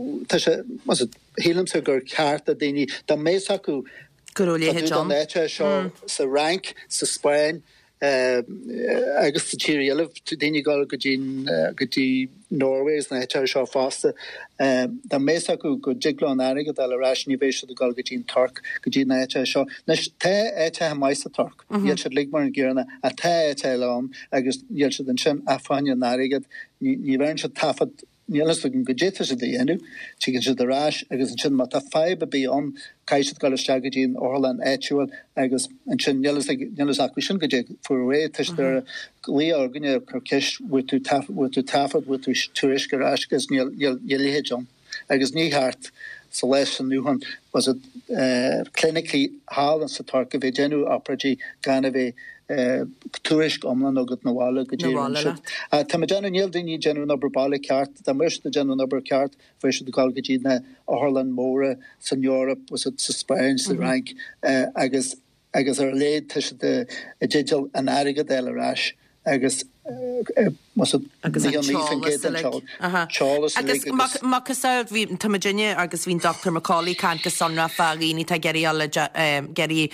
Helam Sugar Carta Dini the Mesaku Guruli John sa rank sa Spain agus tírielh déine gal gotí Norways na tar seo fásta da mésa go jiglo an aige a rationvéisi de gal gotín tark gotí na seo nes te ha meiste tark se ligmar an gena a te am agus se den sin afanja naigad ní ver se tafad Nílas gin goéte se dénu, gin se derás agus an sin mat a feibe be an caiisi gal stragadín orlan etual agus an sin nílas acu sin goé fu ré te er lé organne chu kiis witu tafad witu tuisgarás agus jeléhe John agus níhart sa leis an nuhan was het clinically hall an sa tarke ve genu operaji gan ve tuisk omlan agad na wala go Tá genu nielding genu number ball kart da mis de genu number kart fe de galgají na Harlan Mora san Europe was het sa Spain sa rank agus leid te de digital an aige de ras agus Macasad hí Virginia agus hín Dr. Macaulay can go sonra faghíní tá geirí geirí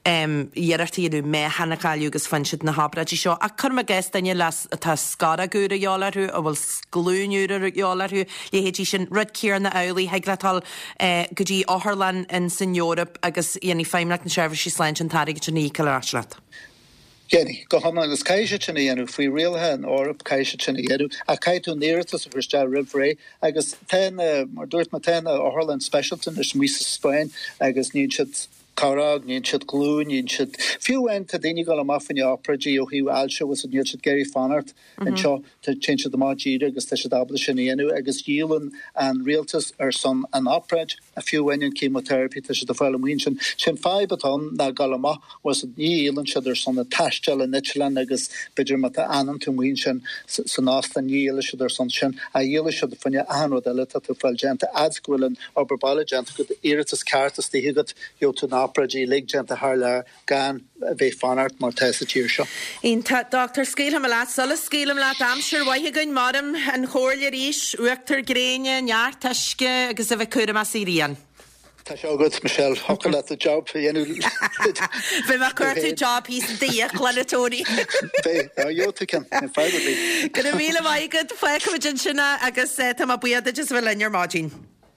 dhéartíú mé hannaáú agus fansid na habratí seo a chuma gas daine las tá scara gúra jólarú a bhfuil glúnúra jólarú léhétí sin rud cíar na eolaí heaglatal gotí áharlan in San Europa agus dhéanaí féimleach na seirbhí sleint an tarig ní calráisleat. Jenny, go hana agus caiise tena dhéanú faoi rialthe an árap caiise tena dhéanú a caiitú néirtas a bhriste rihré agus mar dúirt na tena Harlan Specialton is mísa Spain agus níon siad Carag, níon siad glún, níon siad fiúhain tá daoine go am maffaine operaí ó hiú ailse was níon siad Gary Fanart an seo tá change the máíide agus tá siad abla sin dhéanú agus dílan an rialtas son an operaid a fiúhain chemotherapy tá siad a fáil amhain sin fáibatán na galama was nílan siidir son na taistel a Nichelan agus beidir mat a anam túmhain sin san násta níile siidir son sin a dhéile siad fanne anrad eile tá tú fáil genta adsgwilin oberbala genta go iritas cartas tí higad jo tú operaí lig genta Harla gan bheith fanart mar teisa tíir seo. Ínta Dr. Scélam lá solas scélam lá amsir waithe goin marm an chóirle ríis uachtar gréine neart taisce agus a bheith cuara a Sírían. Tá seo good Michelle hocal at the job dhéanú Bhí mar cuairtú job hís díach lenatóí. Jótacin fáidir. Go míle bhaigad foiicin sinna agus tá buad just bhfuil in your mágin.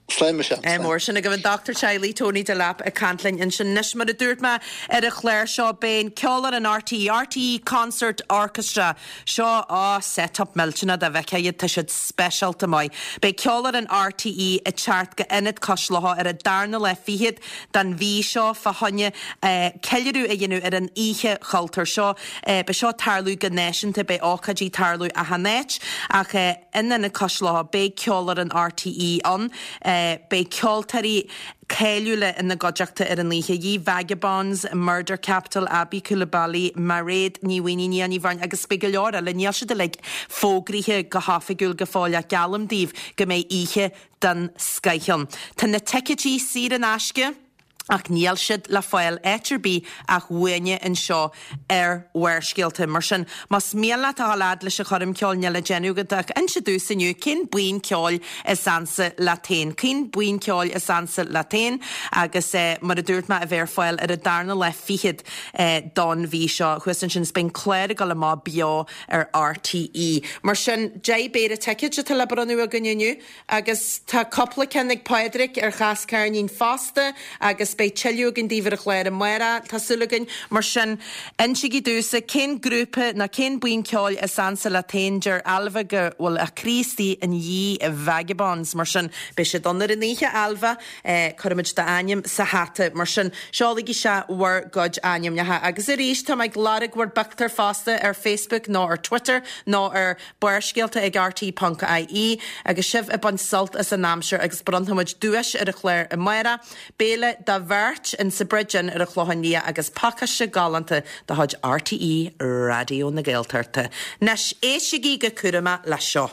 Mór sin a go bh Dr. Shiley Tony de Lap a cantlainn in sin nis mar a dúirt me ar a chléir seo ben ceollar an RTE Concert Orchestra seo á set-up miltena a bheitchéiad tá siad specialta mai. Bei ceollar an RTE a teart go inad coslaá ar a darna le fihiad dan bhí seo fa honne ceilirú a dhéanú ar an ihe chaltar seo be seo tarlú go néisianta be áchadí tarlú a hanéit ach inan na coslaá bei ceollar an RTE an bei ceoltarí céúile in na godeachta ar an líthe dhí Vagabonds, Murder Capital, Abbey Coulibaly, Maréad níhaoine ní bhain agus be go leor le níl siad le fógríthe go hafaigúil go fáile galamdíh go mé ihe den Skychan. Tá na teicetí sír an asce ach níl siad le fáil éirbí ach bhuaine in seo ar bhuairscéalta mar sin mas míle tá lád leis a chum ceáil ne le genúgadach in si dúsaniu cin buin ceáil is sansa latéin. Cin buin ceáil is sansa latéin agus mar a dúirt me a bhéir fáil ar a darna le fihiad don bhí seo chuan sin ben cléir go le má beá ar RTE. Mar sin dé béad a teiciid se le branú a gannniu agus tá coppla cennig Padraig ar chascairnín fásta agus bei teliúgin díomhar a chléir mura tásúlagan mar sin insigi dúsa cén grúpa na cén buin ceáil is sansa latéidir alfa go bhfuil a Christí in dhí a Vagabonds mar sin be sé donnar in níe alfa chuimiid de aim sa hata mar sin seálaigi se bhar god aim nethe agus a ríis tá meid glárig bhar bachtar fásta ar Facebook nó ar Twitter nó ar buairscéalta ag RT.ie agus sibh a ban salt as a námsir agus brandhamid dúis ar a chléir a mura béle da bhirt in sa bridgin ar a chlohanní agus pakise galanta de chuid RTE radio na Gaeltarta. Nes éisiigí go curama le seo.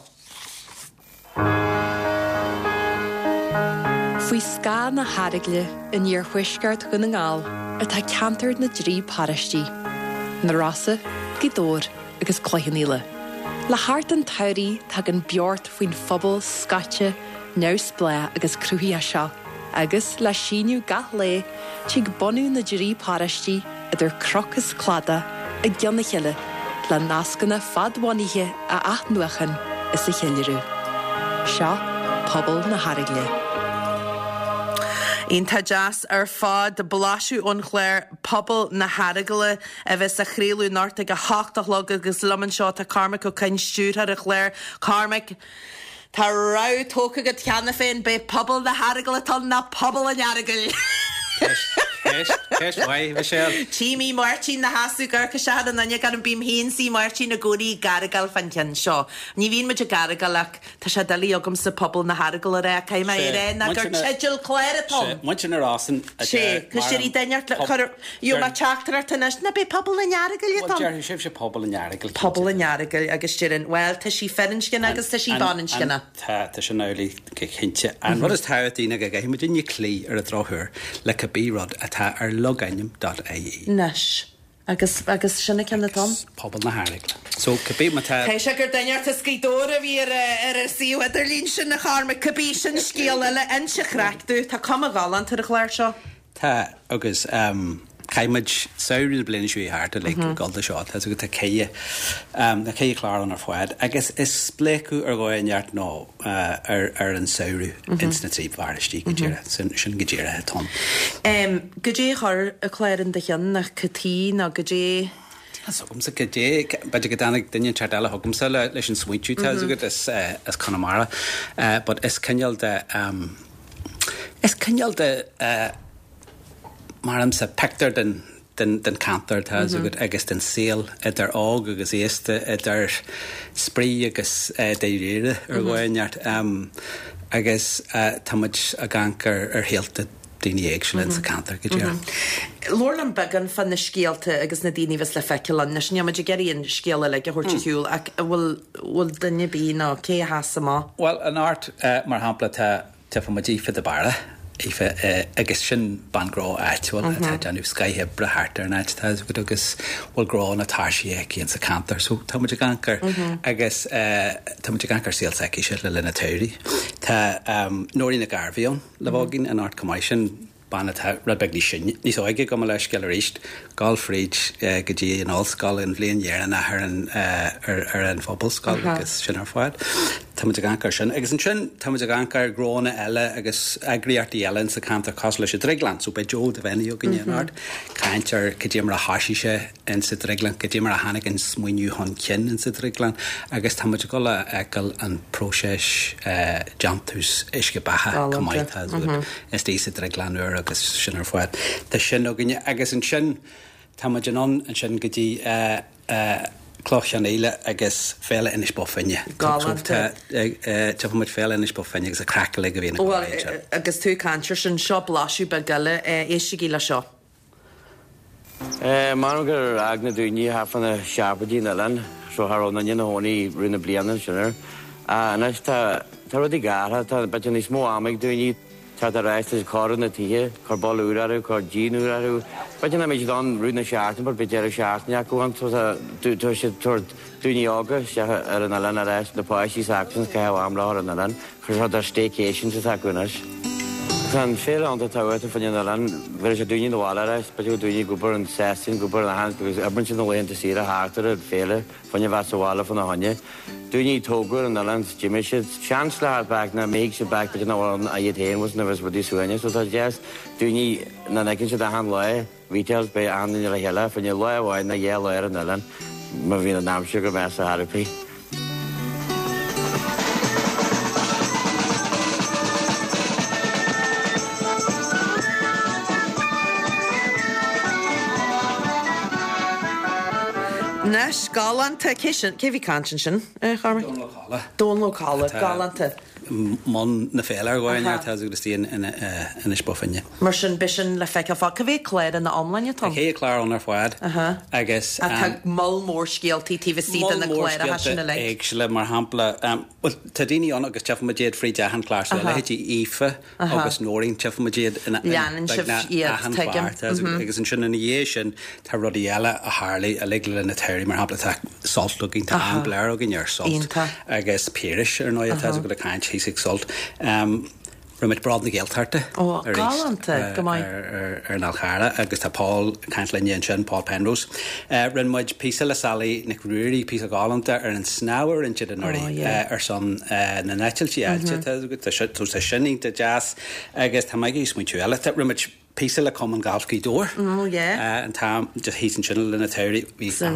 Fuoi sca na harigle in níor huisgart go na ngáil a tá ceantar na drí paristí. Na rasa, gidór agus cloichaníile. Le hart an taurí tá an beort faoin phobal, scate, neus blé agus cruúthaí a seo. Agus le síniu gath lé tí bonú na drí paristí idir crocas clada I gceanna cheile le nascanna fadhainithe a aithnuachan is a cheiliú. Seo pobl na Hariglia. Ínta jazz fád de blasú onchléir pobl na Hariglia a bheits a chréalú náirt ag a háachtalog agus luman seo a Carmic ó cain stúr ar a chléir Carmic. Tá rá tóca go teanna féin be pobl na Hariglia tá na pobl an Hariglia. Tíí Martin na hasú ggurcha se an nanne gan an bím hín sí Martin na gúí gargal fan cean seo. Ní bhín me gargalach tá sé dalí agam sa pobl na Hariglia ré caiim ré na gur teidir chléir atá. Muint an rásan sé chu sé í daineart ú má teachtar tanas na be pobl na Hariglia sib sé pobl an Hariglia. Pobl an Hariglia agus tírin well tá sí ferrinscin agus tá sí banincinna. Tá sé nálaí go chinnte an rud is tátíine go gaimi dinne clí ar a drothúr le cabbírod atá ar logainem.ie. Nes. Agus sinna ceanna tom? Pobl na Hariglia. So cabbí matá. Tá sé gur daineart a scrídóra bhí ar a síú idir lín sin na charma cabbí sin scéal eile in se chreachtú tá cum galant ar a chléir seo. Tá agus caiimiid saoúil blin siú háart le galda seo tá go tá céie na cé chlár an ar foiid agus is spléú ar gáinneart nó ar an saoú ins na trí bharistí go ddíire sin go ddíire tom. Go dé chuir a chléirann de chean nach cotí ná go dé Sogumsa go dé beidir go dánig duine teile thugumsa leis an smuitiú tá go is Connemara, but is ceal de Maram sa pector den cantar tá agad agus den seal idir ág agus éiste idir sprí agus déire ar gáinneart agus táid a gankar ar héalta daoine éagsile sa cantar go dtíar. Lorlan began fan na scéalta agus na daoine bheits le feiceán nes neamaidir geíonn scéala le go thuirtitiúil ach bhfuil duine bí ná cé hasasa má? Well an art mar hampla tá famadí fi de bara. Agus sin bangrá áitúil a deanú scaithe brethtar an áit tá go agus bhfuil grá na táisií cíann sa cantar, so táidir gankar agus táidir gankar síalsaici se le lena teirí. Tá nóirí na garbhíon le bháginn an art cumáid sin banna rabeg ní sin. Níos óige go leis geall ríist gáilfríd go dtí an áilscáil in bblion dhearan ar an fóbalscáil agus sin ar fáid. Táidir gankar sin. Agus an sin táidir gankar grána eile agus agriartí eile sa cantar cos leis a Drigland, so be Joe de Venio gnéanard, caintar go dtíar a háisiise in sa Drigland, go dtíar a hanig in smuoinú hon cin in sa Drigland, agus táidir go le eil an próséis jamthús isce batha cumáidtá is tí sa Drigland nuair agus sin ar fáid. Tá sin óginne agus an sin táidir an sin go dtí cloch an éile agus féile inis bofinne. Tuid féile inis bofinne agus a crackle le go bhína. Agus tú cantir sin seo blasú be gaile éisi gí le seo. Mar gur agna dúní hafan a seabadí na len, so harón na hónaí rinne blianana sinnar. Anas tá rudí gartha tá beit níos mó amig dúní tá a reist choran na títhe, chu bolúrarú, chu díúrarú. Beit na méid don rúna seaachtain, bar beit ar a seaachtain gohain tú sé dúní ága se ar an len a reist na páisí seachtain ce amlá an len, chus ar staycation sa tacunas. Tá féle an táhata fan an len bhir sé dúní bhála reist, beú dúní gobar an 16 gobar na hand, agus aban sin nóhéanta sí a hátar a féle fanne bhe sa bhála fan na hanne. Dúní tógur an Alan Jimmy sé seans le back na méid se back be an a héin was na bhí suúine, so tá jazz dúní na necinn se a han le retails be an le heile fan lehhaid na dhé leir an Alan mar bhí an námse go me a Harpaí. Nes galanta céan cé bhí cantin sin charmar? Dón locála galanta. Man na féile gáine tá agus tíon inis bofinne. Mar sin bisin le feice fá go bhéh léir in na omlainne tá. Ché chlár an ar fáid agus mall mór scéaltaí tíh sí na léir sinna le. Ag se le mar hapla tá daoine an agus tefamadéad frí dehan chlár le lehétí ífa agus nóiring tefamadéad leanan agus an sin in dhé sin tá rudí eile a hálaí a le na teirí mar hapla tá saltluginn tá an bleir a gin ar salt agus péris ar 9 go a caiint híigh salt. Rumid brad na ggéaltarta galanta go ar nalchara agus tá Paul Cantlin sin Paul Penrose. Rinmuid písa le salí na ruúí pí galanta ar an snáir in an orí ar san na netiltí ailte tú sa sinning de jazz agus tá maigí smuintú eile rimid písa le com an galcí dór an tá hí an sinnal in teir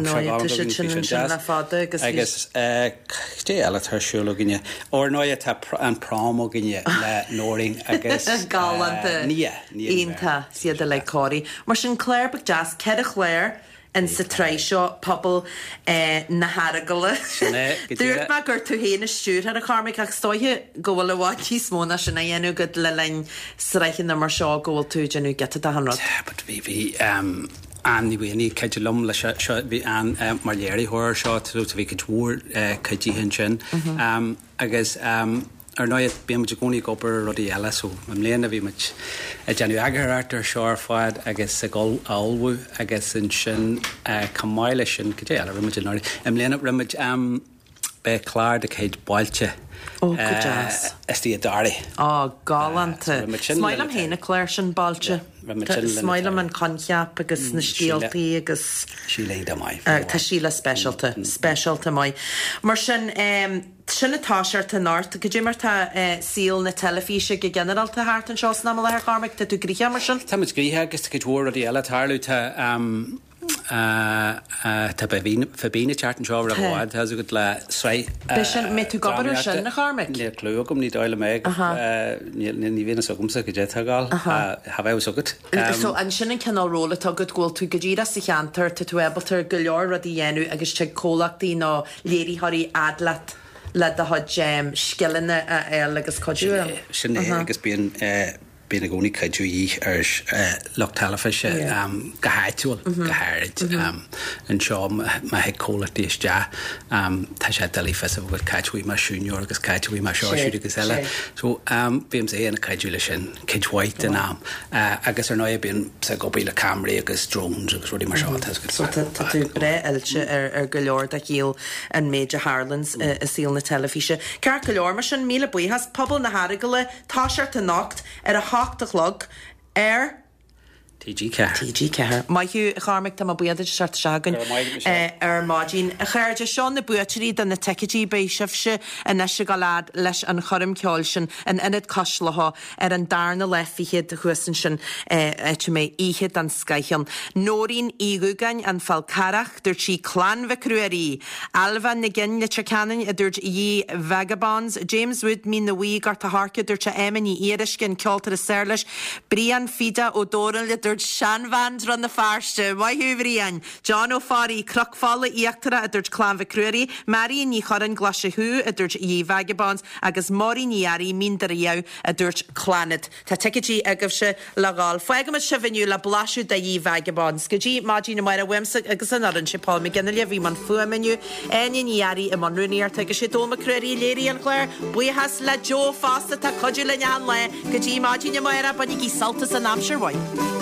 agus té eile tarsúla ginne ó nóid tá an prám ginne le nóring agus galanta ínta siad le choirí mar sin Claire Bach Jazz ce a chléir in sa treis seo pobl na haragala. Dúirt me gur tú héna stúr ar a charmic ach stoithe gohfuil bhhaití smóna sinna dhéanú go le lein sreichin na mar seo gohfuil tú genú geta a hanrad. But bhí an bhíoní ceidir lom le seo bhí an mar léirí thuir seo tú bhí go dhúr caidí hin sin agus ar náid bíam gcónaí gopur rudí eile so am léana bhí muid genú agarart ar seoir fáid agus a gáil áilbú agus in sin camáile sin go dé eile rimid an áir am léana rimid be chláir de chéad bailte istí a dáí. Galanta. Smail am héna Claire sin bailte. Smail am an conceap agus na stíaltaí agus síle mai. Tá síle specialta mai. Mar sin sinna táisiart a náirt go dtí mar tá síl na telefíse go generalta háart an seos ná le garmic tá tú gríthe mar sin? Tá mu gríthe agus go dhúir a dí eile tálú tá fabína teart an seo a bháid has go le mé tú gobar sin na charmic? Ní clú gom ní dáile méid ní bhína sogumsa go détágáil ha bheith sogad. So an sin an cenálróla tá go ghil tú go ddíra sa cheantar tá tú ebaltar go leor a dhéanú agus te cólachtaí ná léirithirí adlaat le a thuid skillanna agus codú. Sin agus bíon bína gcónaí caidúí ar lech talafise goháitiúil gohéid an seo mai heag cólachtaí iste tá sé dalí fesa bhfuil caidúí mar siúnior agus caidúí mar seoisiú agus eile. So bíam sé ana caidúile sin cidhhaid in am agus ar náid bíon sa gobaí le camraí agus drones agus rudí mar seo. Tá tú bre eilte ar go leor a chéal an Major Harlands a síl na telefíse. Cear go leor mar sin míle buíhas pobl na haragala táseart a nacht ar a háachtalog ar TG Ceair. Maithú charmic tá buiad seart seagan ar mádín. A chuirde seán na buaitirí den na teicetí béisefse a neise galád leis an chorim ceáil sin an inad coslatha ar an darna lefihiad a chuasan sin te mé ihiad an scaichan. Nóín ígugain an falcarach dúirt sí clan vecruarí. Alva na gin le trecanan a dúirt í vagabonds. James Wood mí na bhí gar a harca dúirt a emin í ériscin ceoltar a serlis. Brian Fida ó Dóran le dúirt Sean Vans ran na farste, Maithú Bhrían, John O'Farry, Crocfalla íachtarra a dúirt Clan Vecruarí, Mary ní choran glasa hú a dúirt í vagabonds agus Mori níarí míndar a a dúirt Clanad. Tá teicetí agah le gáil. Fuigam se viniu le blasú da í vagabonds. Gotí mádí na mar a wemsa agus an oran se Paul McGinley bhí man fuameniu aine níarí a man runníart agus sé dóma cruirí léirí an chléir. Buíhas le Joe Fasta tá codú le nean le gotí mádí na mar a banig í saltas an amsirhain.